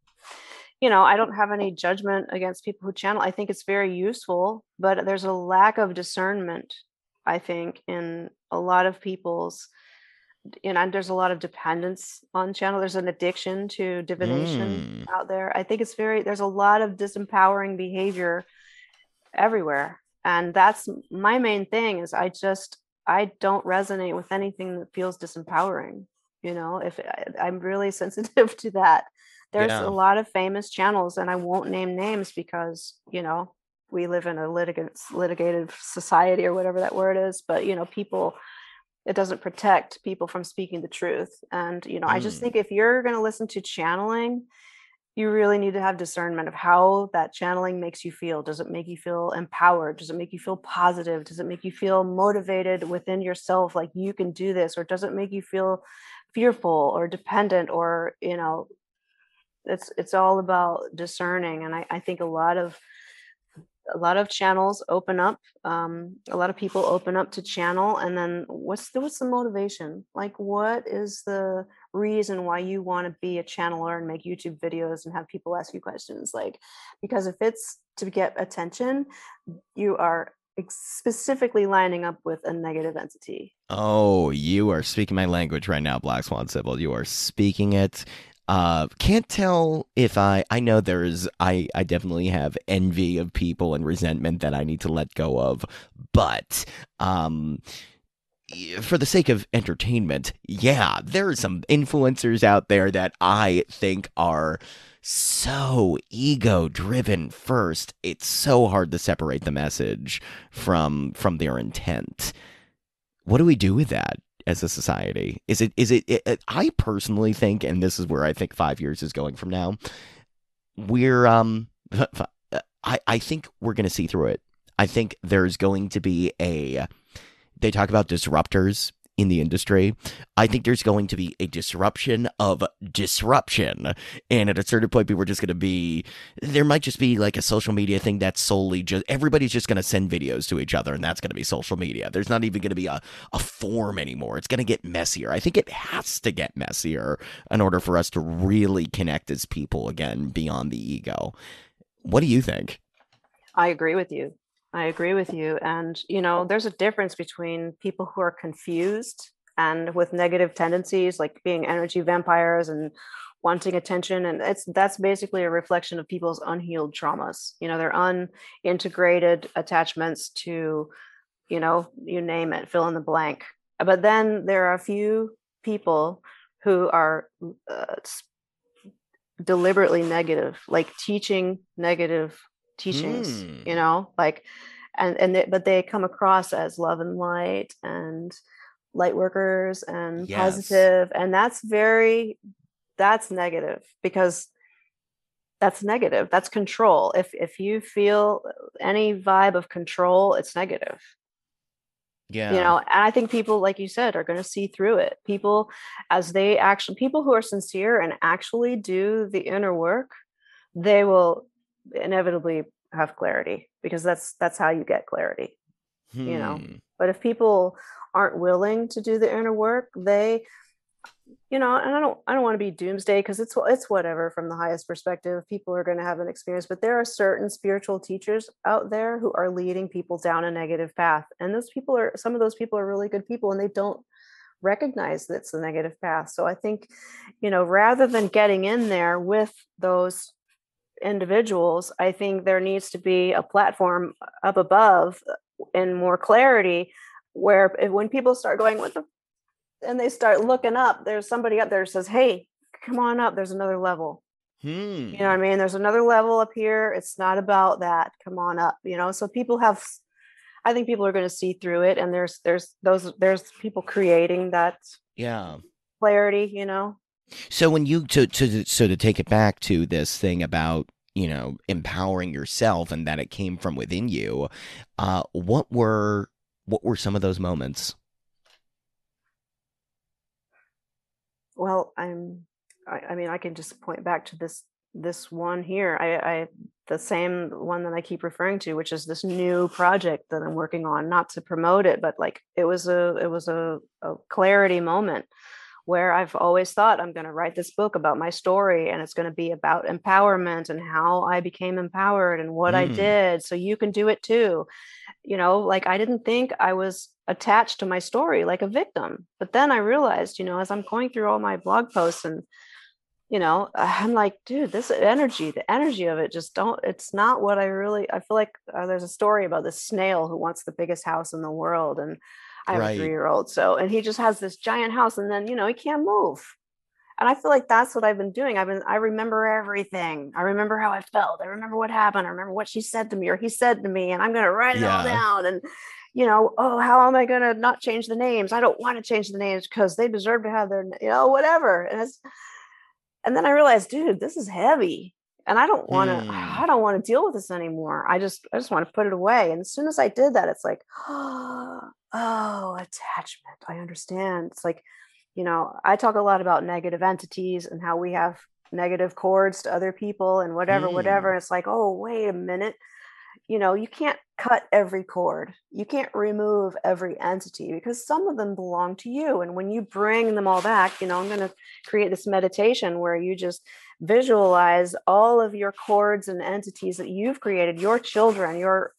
I don't have any judgment against people who channel. I think it's very useful, but there's a lack of discernment, I think, in a lot of people's, and there's a lot of dependence on channel. There's an addiction to divination Mm. out there. I think there's a lot of disempowering behavior everywhere. And that's my main thing is I don't resonate with anything that feels disempowering. If I'm really sensitive to that. There's a Yeah. lot of famous channels, and I won't name names because, we live in a litigated society or whatever that word is. But, people, it doesn't protect people from speaking the truth. And, I just Mm. think if you're going to listen to channeling, you really need to have discernment of how that channeling makes you feel. Does it make you feel empowered? Does it make you feel positive? Does it make you feel motivated within yourself, like you can do this? Or does it make you feel fearful or dependent? Or, it's all about discerning. And I think a lot of channels open up. A lot of people open up to channel, and then what's the motivation? Like, what is the reason why you want to be a channeler and make YouTube videos and have people ask you questions? Like, because if it's to get attention, you are specifically lining up with a negative entity. Oh, you are speaking my language right now, Black Swan Sybil. You are speaking it. Can't tell if I know I definitely have envy of people and resentment that I need to let go of, but um for the sake of entertainment, yeah, there are some influencers out there that I think are so ego driven first. It's so hard to separate the message from their intent. What do we do with that as a society? I personally think, and this is where I think 5 years is going from now, we're I think we're going to see through it. I think there's going to be they talk about disruptors in the industry. I think there's going to be a disruption of disruption. And at a certain point, people are just going to there might just be like a social media thing that's solely just, everybody's just going to send videos to each other, and that's going to be social media. There's not even going to be a form anymore. It's going to get messier. I think it has to get messier in order for us to really connect as people again beyond the ego. What do you think? I agree with you. I agree with you. And, there's a difference between people who are confused and with negative tendencies, like being energy vampires and wanting attention. And that's basically a reflection of people's unhealed traumas, their unintegrated attachments to, you name it, fill in the blank. But then there are a few people who are deliberately negative, like teaching negative teachings, Hmm. like, but they come across as love and light and light workers and Yes. positive, and that's negative, because that's negative. That's control. If you feel any vibe of control, it's negative. Yeah. And I think people, like you said, are going to see through it. People, people who are sincere and actually do the inner work, they will inevitably have clarity, because that's how you get clarity. you know Hmm. but if people aren't willing to do the inner work, and I don't want to be doomsday, because it's whatever. From the highest perspective, people are going to have an experience, but there are certain spiritual teachers out there who are leading people down a negative path, and some of those people are really good people, and they don't recognize that it's the negative path. So I think, rather than getting in there with those individuals, I think there needs to be a platform up above and more clarity, where when people start going, what the, and they start looking up, there's somebody up there who says, hey, come on up, there's another level. You know what Hmm. I mean? There's another level up here. It's not about that. Come on up. So I think people are going to see through it, and there's people creating that Yeah. clarity. So when you to take it back to this thing about empowering yourself and that it came from within you, what were some of those moments? Well, I'm I mean, I can just point back to this one here. I the same one that I keep referring to, which is this new project that I'm working on, not to promote it, but like it was a clarity moment where I've always thought I'm going to write this book about my story, and it's going to be about empowerment and how I became empowered and what I Mm, did so you can do it too. Like I didn't think I was attached to my story like a victim. But then I realized, as I'm going through all my blog posts and I'm like, dude, this energy, the energy of it just don't, it's not what I feel like there's a story about this snail who wants the biggest house in the world. And I have a right. 3-year-old. And he just has this giant house and then, he can't move. And I feel like that's what I've been doing. I remember everything. I remember how I felt. I remember what happened. I remember what she said to me or he said to me, and I'm going to write it all Yeah. down. And, oh, how am I going to not change the names? I don't want to change the names because they deserve to have their, whatever. And then I realized, dude, this is heavy. And Hmm. I don't want to deal with this anymore. I just want to put it away. And as soon as I did that, it's like, oh, attachment. I understand. It's like, I talk a lot about negative entities and how we have negative cords to other people and whatever, whatever. Hmm. And it's like, oh, wait a minute. You can't cut every cord. You can't remove every entity because some of them belong to you. And when you bring them all back, I'm going to create this meditation where you just visualize all of your cords and entities that you've created, your children, your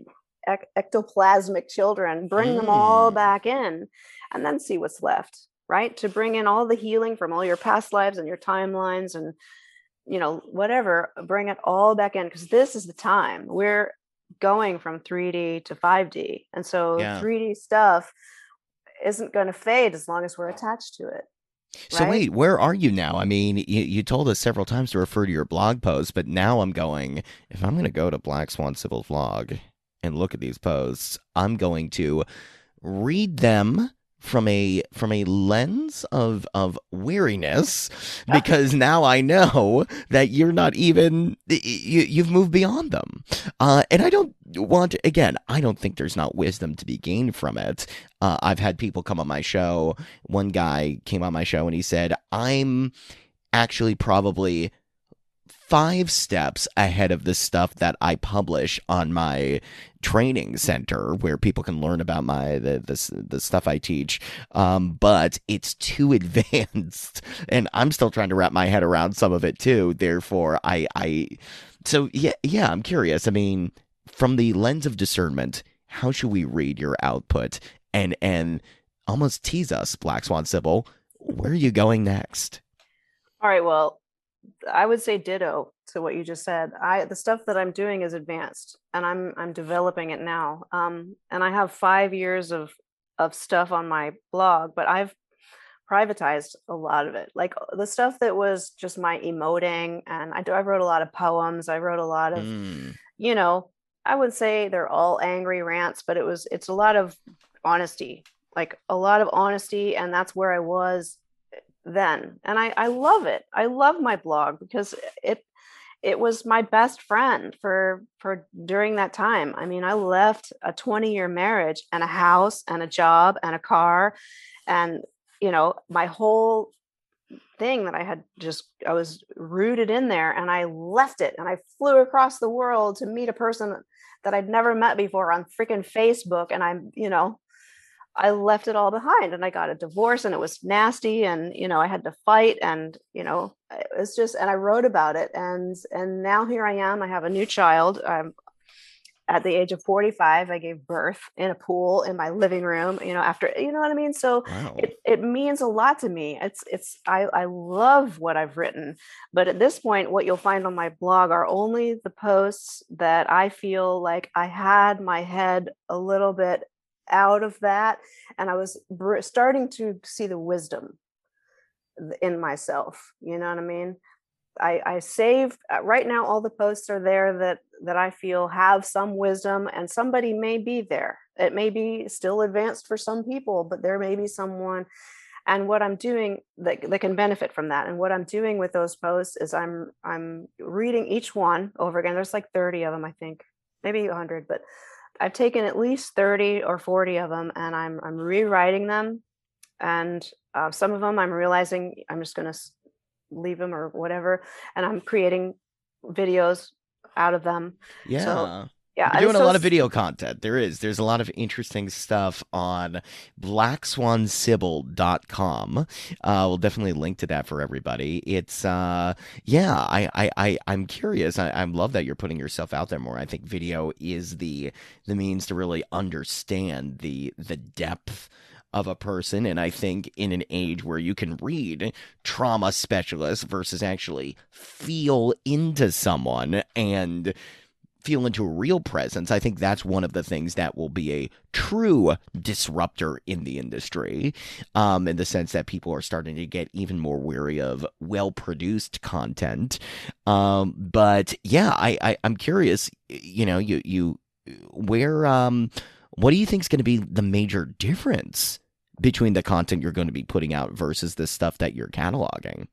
ectoplasmic children, bring them all Hmm. back in and then see what's left, right? To bring in all the healing from all your past lives and your timelines and whatever, bring it all back in because this is the time we're going from 3D to 5D. And so Yeah. 3D stuff isn't going to fade as long as we're attached to it, So right? wait, where are you now? I mean, you told us several times to refer to your blog posts, but now I'm going, if I'm going to go to Black Swan Civil Vlog and look at these posts, I'm going to read them from a lens of weariness because now I know that you're not even you've moved beyond them. And I don't want to, again, I don't think there's not wisdom to be gained from it. I've had people come on my show. One guy came on my show and he said, I'm actually probably 5 steps ahead of the stuff that I publish on my training center where people can learn about the stuff I teach. But it's too advanced and I'm still trying to wrap my head around some of it too. Therefore, so yeah, I'm curious. I mean, from the lens of discernment, how should we read your output and almost tease us, Black Swan Sybil? Where are you going next? All right, well, I would say ditto to what you just said. The stuff that I'm doing is advanced and I'm developing it now. And I have 5 years of stuff on my blog, but I've privatized a lot of it. Like the stuff that was just my emoting, and I wrote a lot of poems. I wrote a lot of, Mm, you know, I would say they're all angry rants, but it's a lot of honesty, like a lot of honesty, and that's where I was then. And I love it. I love my blog because it was my best friend for during that time. I mean, I left a 20-year marriage and a house and a job and a car and my whole thing that I was rooted in there, and I left it and I flew across the world to meet a person that I'd never met before on freaking Facebook. And I left it all behind and I got a divorce and it was nasty and I had to fight and it's just, and I wrote about it, and now here I am. I have a new child. I'm at the age of 45. I gave birth in a pool in my living room, after, what I mean? So wow. it means a lot to me. I love what I've written, but at this point, what you'll find on my blog are only the posts that I feel like I had my head a little bit out of that, and I was starting to see the wisdom in myself. You know what I mean? I saved right now. All the posts are there that I feel have some wisdom, and somebody may be there. It may be still advanced for some people, but there may be someone. And what I'm doing that can benefit from that, and what I'm doing with those posts is I'm reading each one over again. There's like 30 of them, I think, maybe 100, but I've taken at least 30 or 40 of them, and I'm rewriting them. And some of them I'm realizing I'm just going to leave them or whatever, and I'm creating videos out of them. So Yeah. yeah, You're and doing a so lot of video content. There's a lot of interesting stuff on blackswansybil.com. We'll definitely link to that for everybody. It's yeah, I'm curious. I love that you're putting yourself out there more. I think video is the means to really understand the depth of a person. And I think in an age where you can read trauma specialists versus actually feel into someone and feel into a real presence, I think that's one of the things that will be a true disruptor in the industry, in the sense that people are starting to get even more wary of well-produced content. But yeah, I'm curious. You where what do you think is going to be the major difference between the content you're going to be putting out versus the stuff that you're cataloging?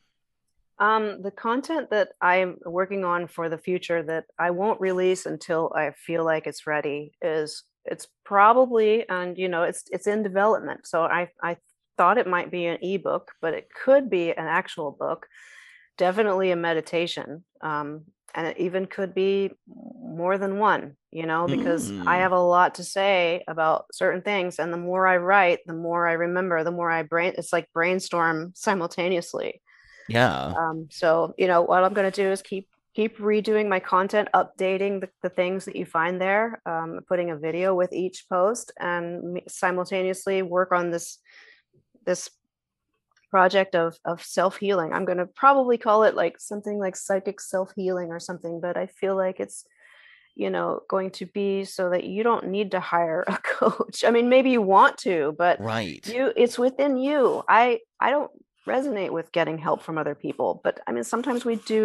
the content that I'm working on for the future that I won't release until I feel like it's ready is it's probably, and it's in development. So I thought it might be an ebook, but it could be an actual book, definitely a meditation. And it even could be more than one, because I Mm, have a lot to say about certain things. And the more I write, the more I remember, the more it's like brainstorm simultaneously. yeah. So, what I'm going to do is keep redoing my content, updating the things that you find there, putting a video with each post, and simultaneously work on this project of self-healing. I'm going to probably call it like something like psychic self-healing or something, but I feel like it's going to be so that you don't need to hire a coach. I mean, maybe you want to, but Right. it's within you. I don't resonate with getting help from other people, but I mean, sometimes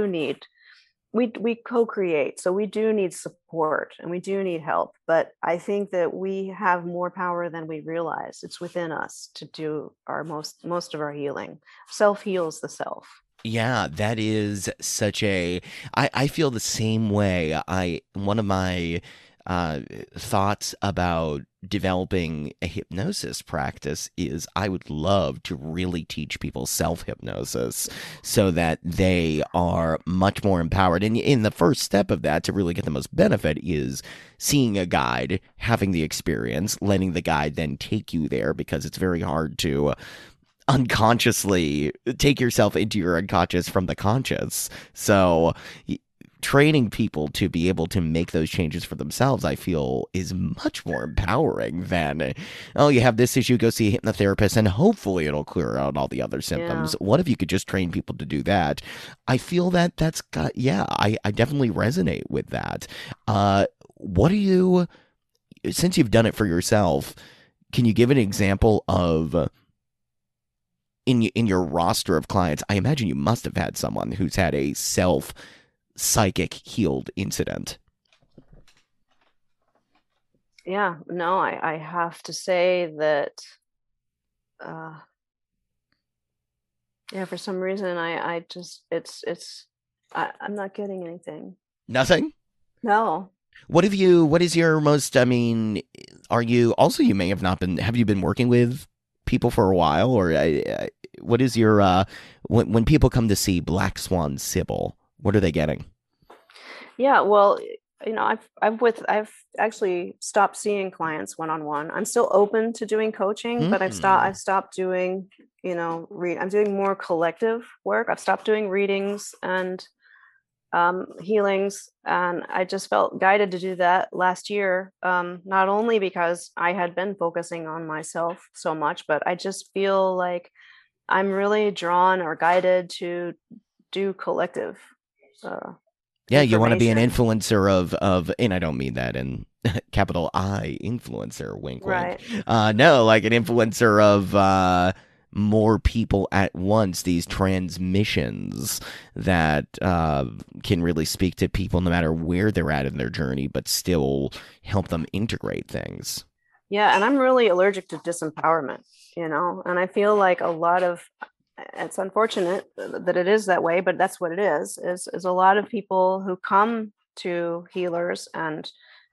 we co-create, so we do need support and we do need help, but I think that we have more power than we realize. It's within us to do our most of our healing. Self heals the self. Yeah, that is such a. I feel the same way. One of my uh, thoughts about developing a hypnosis practice is I would love to really teach people self hypnosis so that they are much more empowered. And in the first step of that, to really get the most benefit, is seeing a guide, having the experience, letting the guide then take you there, because it's very hard to unconsciously take yourself into your unconscious from the conscious. So training people to be able to make those changes for themselves, I feel, is much more empowering than, oh, you have this issue, go see a hypnotherapist and hopefully it'll clear out all the other symptoms. Yeah. What if you could just train people to do that? I feel that that's got, yeah, I definitely resonate with that. What do you, since you've done it for yourself, can you give an example of in your roster of clients? I imagine you must have had someone who's had a self psychic healed incident. Yeah, no, I have to say that uh yeah, for some reason I just I'm not getting anything. Nothing. No. What is your most, I mean, are you also, you may have not been, have you been working with people for a while, or what is your when people come to see Black Swan Sybil, what are they getting? Yeah, well, I've actually stopped seeing clients one on one. I'm still open to doing coaching, but Hmm. I've stopped doing, I'm doing more collective work. I've stopped doing readings and healings, and I just felt guided to do that last year. Not only because I had been focusing on myself so much, but I just feel like I'm really drawn or guided to do collective uh, Yeah, you want to be an information. influencer of, and I don't mean that in capital I influencer, wink, wink. Right. No, like an influencer of more people at once. These transmissions that can really speak to people no matter where they're at in their journey, but still help them integrate things. Yeah, and I'm really allergic to disempowerment, and I feel like a lot of it's unfortunate that it is that way, but that's what it is a lot of people who come to healers and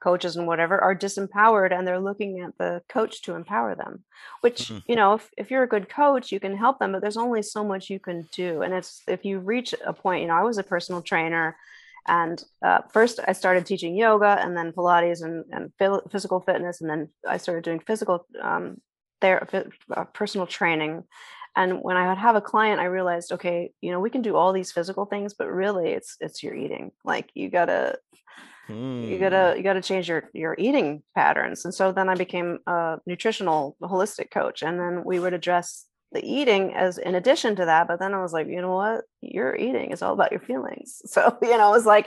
coaches and whatever are disempowered, and they're looking at the coach to empower them, which, Hmm. if you're a good coach, you can help them, but there's only so much you can do. And it's, if you reach a point, I was a personal trainer, and first I started teaching yoga, and then Pilates, and physical fitness, and then I started doing physical therapy, personal training. And when I would have a client, I realized, okay, we can do all these physical things, but really it's your eating. Like, you gotta you Hmm. gotta you gotta change your eating patterns. And so then I became a nutritional holistic coach, and then we would address the eating as in addition to that. But then I was like, you know what, your eating is all about your feelings. So it's like,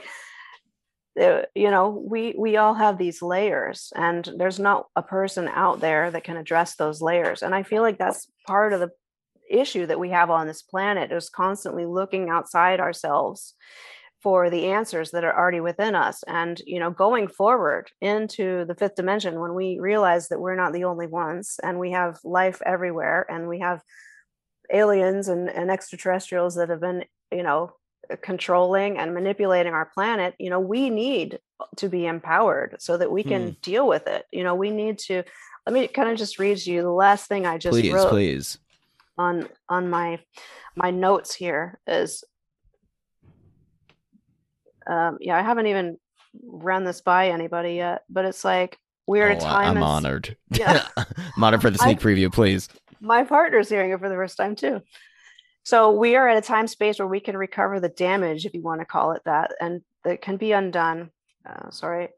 we all have these layers, and there's not a person out there that can address those layers. And I feel like that's part of the issue that we have on this planet, is constantly looking outside ourselves for the answers that are already within us. And going forward into the fifth dimension, when we realize that we're not the only ones, and we have life everywhere, and we have aliens and extraterrestrials that have been controlling and manipulating our planet, we need to be empowered so that we Hmm. can deal with it. We need to, let me kind of just read you the last thing I just Please, wrote please. on my notes here. Is I haven't even run this by anybody yet, but it's like, we're at Oh, a time I'm and honored. yeah. I'm honored for the sneak I preview, please. My partner's hearing it for the first time too. So we are at a time space where we can recover the damage, if you want to call it that, and that can be undone. Sorry,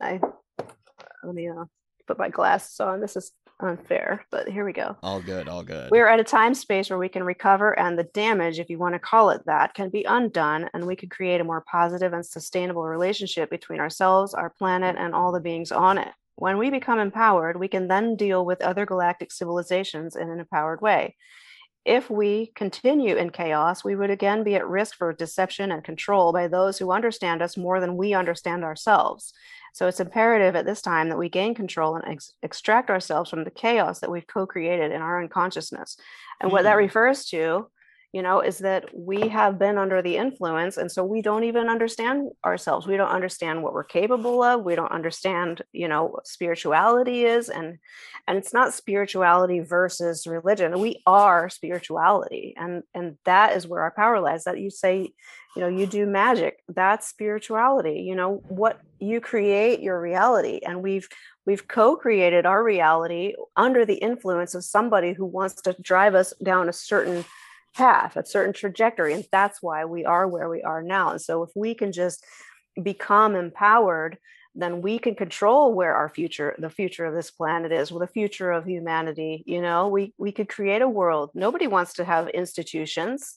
let me put my glasses on. This is unfair, but here we go. All good, all good. We're at a time space where we can recover, and the damage, if you want to call it that, can be undone, and we can create a more positive and sustainable relationship between ourselves, our planet, and all the beings on it. When we become empowered, we can then deal with other galactic civilizations in an empowered way. If we continue in chaos, we would again be at risk for deception and control by those who understand us more than we understand ourselves. So it's imperative at this time that we gain control and extract ourselves from the chaos that we've co created in our unconsciousness. And what that Hmm. refers to, is that we have been under the influence. And so we don't even understand ourselves. We don't understand what we're capable of. We don't understand, what spirituality is. And it's not spirituality versus religion. We are spirituality. And that is where our power lies. That you say, you do magic, that's spirituality. What you create your reality. And we've co-created our reality under the influence of somebody who wants to drive us down a certain path, a certain trajectory. And that's why we are where we are now. And so if we can just become empowered, then we can control where the future of this planet is, with the future of humanity. We could create a world. Nobody wants to have institutions.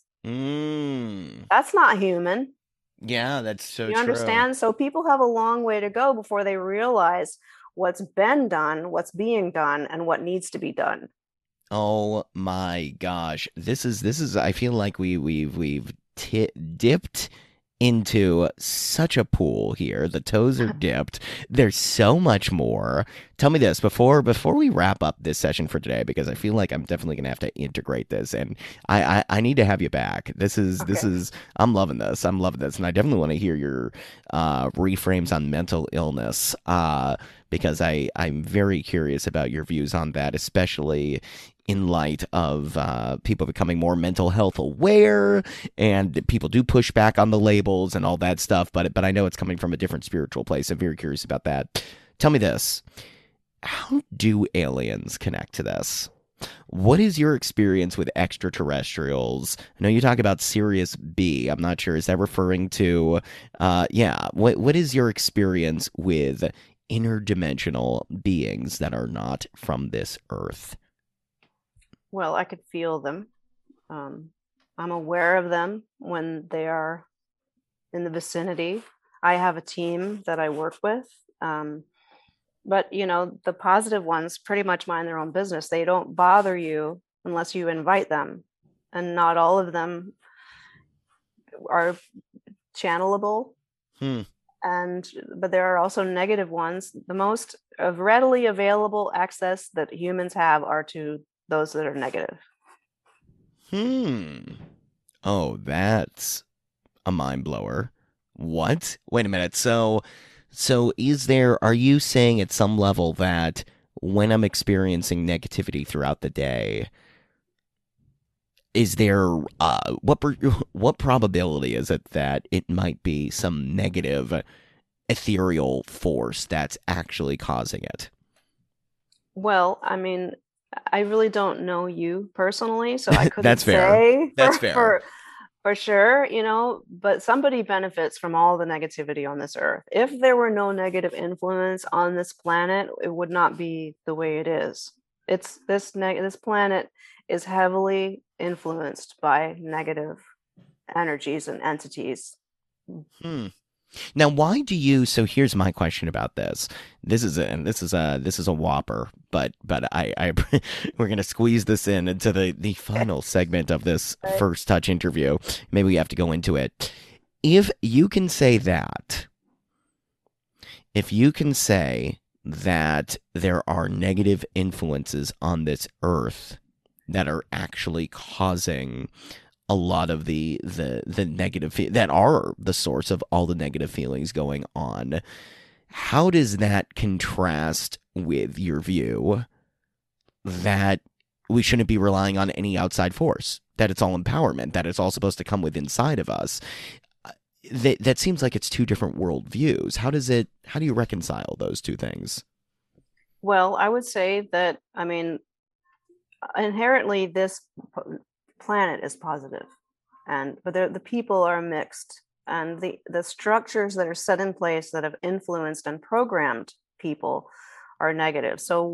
Hmm. That's not human. Yeah, that's so You true. understand? So people have a long way to go before they realize what's been done, what's being done, and what needs to be done. Oh my gosh. This is I feel like we've dipped into such a pool here. The toes are dipped. There's so much more. Tell me this before we wrap up this session for today, because I feel like I'm definitely gonna have to integrate this, and I need to have you back. This Okay. is I'm loving this. I'm loving this, and I definitely want to hear your reframes on mental illness. Because I'm very curious about your views on that, especially in light of people becoming more mental health aware, and people do push back on the labels and all that stuff. But I know it's coming from a different spiritual place. I'm very curious about that. Tell me this: how do aliens connect to this? What is your experience with extraterrestrials? I know you talk about Sirius B. I'm not sure. Is that referring to, yeah, what is your experience with interdimensional beings that are not from this earth? Well, I could feel them. Um, I'm aware of them when they are in the vicinity. I have a team that I work with. Um, but the positive ones pretty much mind their own business. They don't bother you unless you invite them. And not all of them are channelable. Hmm. And but there are also negative ones. The most of readily available access that humans have are to those that are negative. Hmm. Oh, that's a mind blower. What? Wait a minute. So So are you saying at some level that when I'm experiencing negativity throughout the day, is there what probability is it that it might be some negative ethereal force that's actually causing it? Well, I mean, I really don't know you personally, so I couldn't That's fair. say That's fair. for sure, but somebody benefits from all the negativity on this earth. If there were no negative influence on this planet, it would not be the way it is. It's this planet is heavily influenced by negative energies and entities. Hmm. Now, why do you? So here's my question about this. This is a whopper, but I we're gonna squeeze this in into the final segment of this Right. first touch interview. Maybe we have to go into it. If you can say that, if you can say that there are negative influences on this earth that are actually causing a lot of the negative that are the source of all the negative feelings going on. How does that contrast with your view that we shouldn't be relying on any outside force? That it's all empowerment, that it's all supposed to come with inside of us. That seems like it's two different worldviews. How do you reconcile those two things? Well, I would say that, I mean, inherently this planet is positive, but the people are mixed, and the structures that are set in place that have influenced and programmed people are negative. So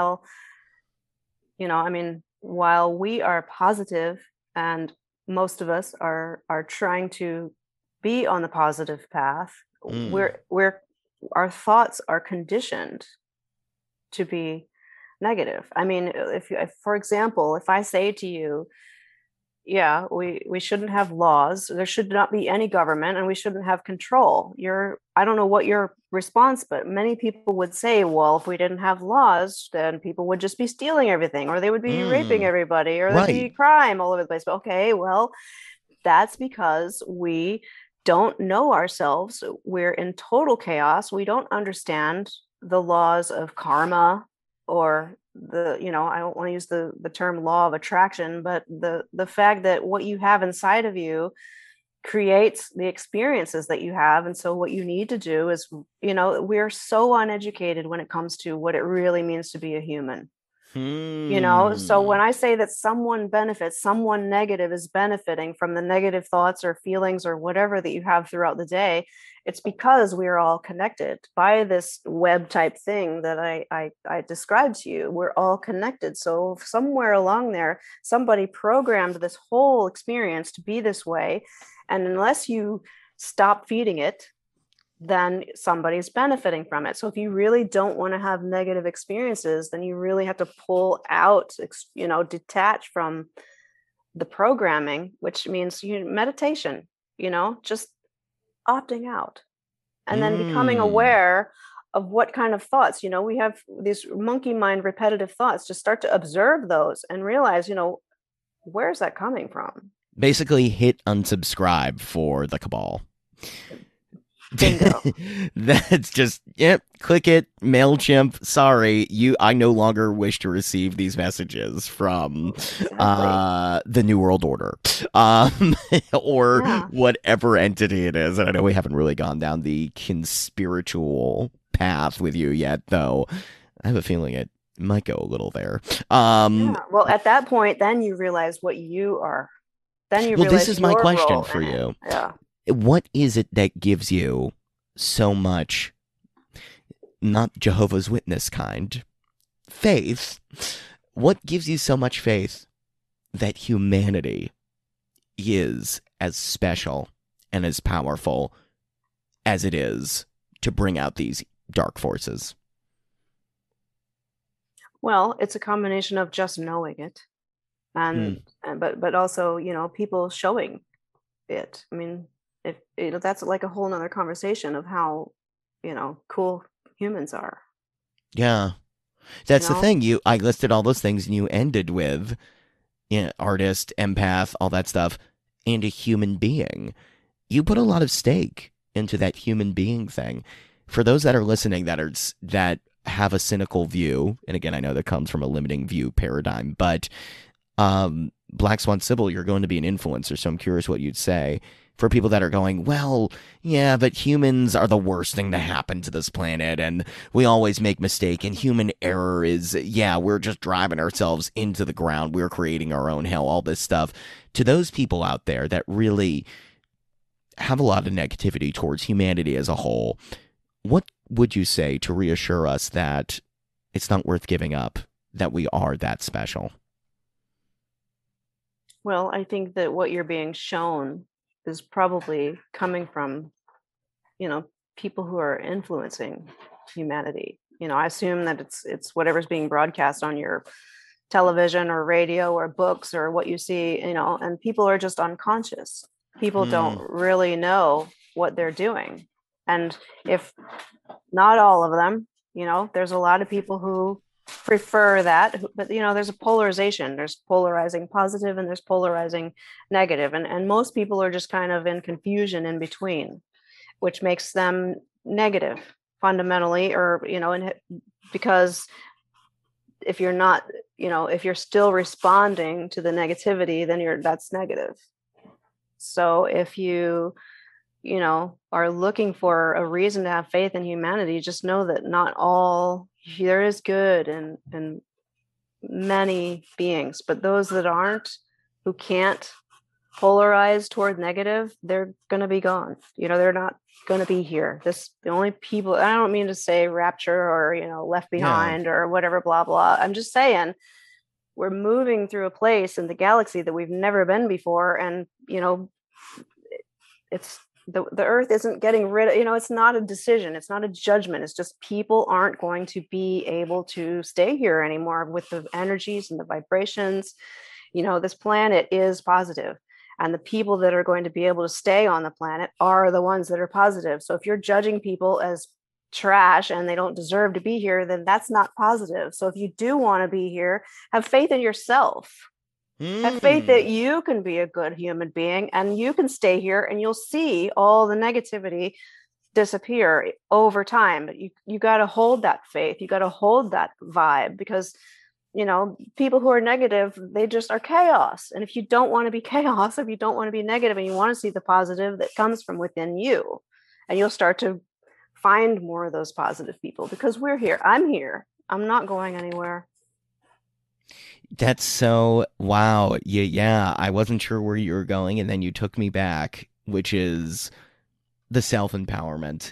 I mean, while we are positive, and most of us are trying to be on the positive path, Mm. we're our thoughts are conditioned to be negative. I mean, if for example, if I say to you, yeah, we shouldn't have laws, there should not be any government, and we shouldn't have control. I don't know what your response, but many people would say, well, if we didn't have laws, then people would just be stealing everything, or they would be raping Mm. everybody, or there'd Right. be crime all over the place. But okay, well, that's because we don't know ourselves. We're in total chaos. We don't understand the laws of karma, or I don't want to use the term law of attraction, but the fact that what you have inside of you creates the experiences that you have. And so what you need to do is, we're so uneducated when it comes to what it really means to be a human. So Hmm. when I say that someone benefits, someone negative is benefiting from the negative thoughts or feelings or whatever that you have throughout the day, it's because we are all connected by this web type thing that I described to you. We're all connected. So somewhere along there, somebody programmed this whole experience to be this way. And unless you stop feeding it, then somebody's benefiting from it. So if you really don't want to have negative experiences, then you really have to pull out, detach from the programming, which means meditation, just opting out, and then becoming Hmm. aware of what kind of thoughts, we have these monkey mind repetitive thoughts. Just start to observe those and realize, where's that coming from? Basically, hit unsubscribe for the cabal. Bingo. That's just yep. Click it, Mailchimp. Sorry, I no longer wish to receive these messages from Exactly. the New World Order, um, or Yeah. whatever entity it is. And I know we haven't really gone down the conspiritual path with you yet, though. I have a feeling it might go a little there. Um, Yeah. Well, at that point, then you realize what you are. Then you well, this realize is my your question role for in it. you. Yeah. What is it that gives you so much, not Jehovah's Witness kind, faith? What gives you so much faith that humanity is as special and as powerful as it is to bring out these dark forces? Well, it's a combination of just knowing it, Hmm. but also, people showing it. I mean, if that's like a whole nother conversation of how, cool humans are, Yeah, you that's the know? thing. I listed all those things, and you ended with artist, empath, all that stuff, and a human being. You put a lot of stake into that human being thing. for those that are listening that have a cynical view, and again, I know that comes from a limiting view paradigm, but Black Swan Sybil, you're going to be an influencer, so I'm curious what you'd say for people that are going, well, yeah, but humans are the worst thing to happen to this planet, and we always make mistake, and human error is, yeah, we're just driving ourselves into the ground, we're creating our own hell, all this stuff. To those people out there that really have a lot of negativity towards humanity as a whole, what would you say to reassure us that it's not worth giving up, that we are that special? Well, I think that what you're being shown is probably coming from, people who are influencing humanity. I assume that it's whatever's being broadcast on your television or radio or books or what you see, and people are just unconscious. People don't really know what they're doing. And if not all of them, there's a lot of people who prefer that, but there's a polarization. There's polarizing positive and there's polarizing negative, and most people are just kind of in confusion in between, which makes them negative fundamentally, or because if you're not, if you're still responding to the negativity, then that's negative. So if you are looking for a reason to have faith in humanity, just know that not all, there is good in many beings, but those that aren't, who can't polarize toward negative, they're going to be gone. They're not going to be here. The only people, I don't mean to say rapture or, left behind or whatever, blah, blah. I'm just saying we're moving through a place in the galaxy that we've never been before. And, it's, the earth isn't getting rid of, it's not a decision. It's not a judgment. It's just people aren't going to be able to stay here anymore with the energies and the vibrations. This planet is positive, and the people that are going to be able to stay on the planet are the ones that are positive. So if you're judging people as trash and they don't deserve to be here, then that's not positive. So if you do want to be here, have faith in yourself. Have faith that you can be a good human being and you can stay here, and you'll see all the negativity disappear over time. But you got to hold that faith. You got to hold that vibe, because, people who are negative, they just are chaos. And if you don't want to be chaos, if you don't want to be negative and you want to see the positive that comes from within you, and you'll start to find more of those positive people, because we're here. I'm here. I'm not going anywhere. That's so, wow. Yeah. I wasn't sure where you were going, and then you took me back, which is the self-empowerment.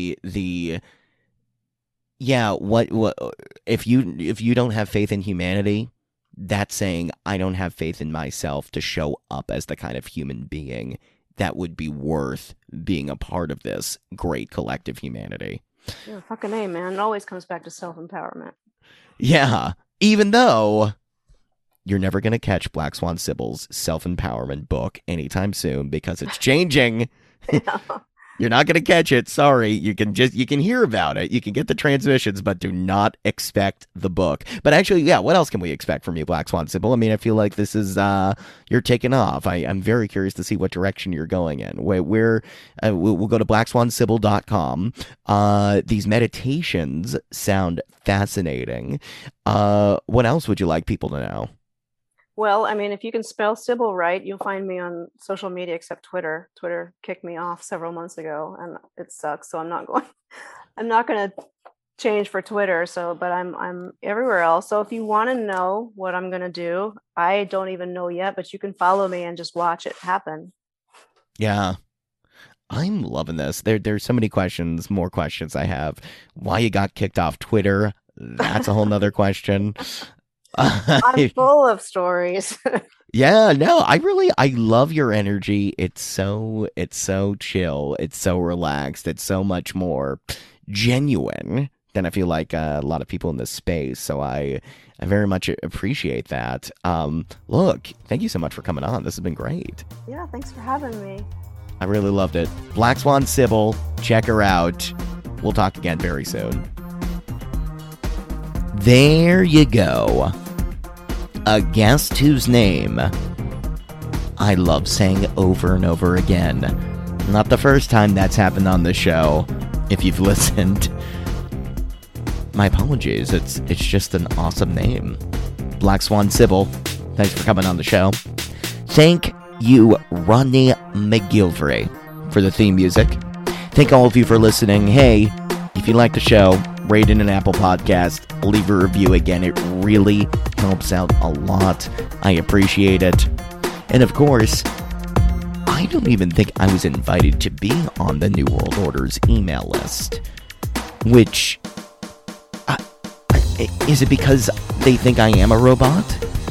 What if you don't have faith in humanity, that's saying I don't have faith in myself to show up as the kind of human being that would be worth being a part of this great collective humanity. Yeah, fucking A, man. It always comes back to self-empowerment. Yeah. Even though you're never going to catch Black Swan Sybil's self-empowerment book anytime soon, because it's changing. Yeah. You're not going to catch it. Sorry. You can hear about it. You can get the transmissions, but do not expect the book. But actually, yeah, what else can we expect from you, Black Swan Sybil? I mean, I feel like this is, you're taking off. I'm very curious to see what direction you're going in. We'll go to blackswansybil.com. These meditations sound fascinating. What else would you like people to know? Well, I mean, if you can spell Sybil right, you'll find me on social media, except Twitter. Twitter kicked me off several months ago, and it sucks. So I'm not going to change for Twitter. But I'm everywhere else. So if you want to know what I'm going to do, I don't even know yet, but you can follow me and just watch it happen. Yeah. I'm loving this. There's so many questions, more questions I have. Why you got kicked off Twitter? That's a whole nother question. I'm full of stories. Yeah, no, I love your energy. It's so chill. It's so relaxed. It's so much more genuine than I feel like a lot of people in this space. So I very much appreciate that. Look, thank you so much for coming on. This has been great. Yeah, thanks for having me. I really loved it. Black Swan Sybil, check her out. We'll talk again very soon. There you go. A guest whose name I love saying over and over again. Not the first time that's happened on the show. if you've listened. My apologies. It's just an awesome name. Black Swan Sybil, thanks for coming on the show. Thank you, Rodney McGilvray, for the theme music. Thank all of you for listening. Hey, if you like the show, rate in an Apple Podcast, leave a review again. It really helps out a lot. I appreciate it. And of course, I don't even think I was invited to be on the New World Order's email list. Which, is it because they think I am a robot?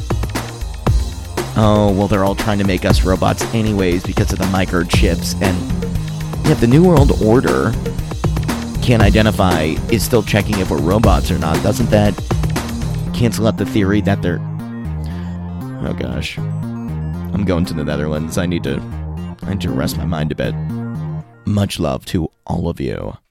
Oh, well, they're all trying to make us robots anyways because of the microchips. And if the New World Order can't identify, is still checking if we're robots or not, doesn't that cancel out the theory that they're... Oh gosh. I'm going to the Netherlands. I need to rest my mind a bit. Much love to all of you.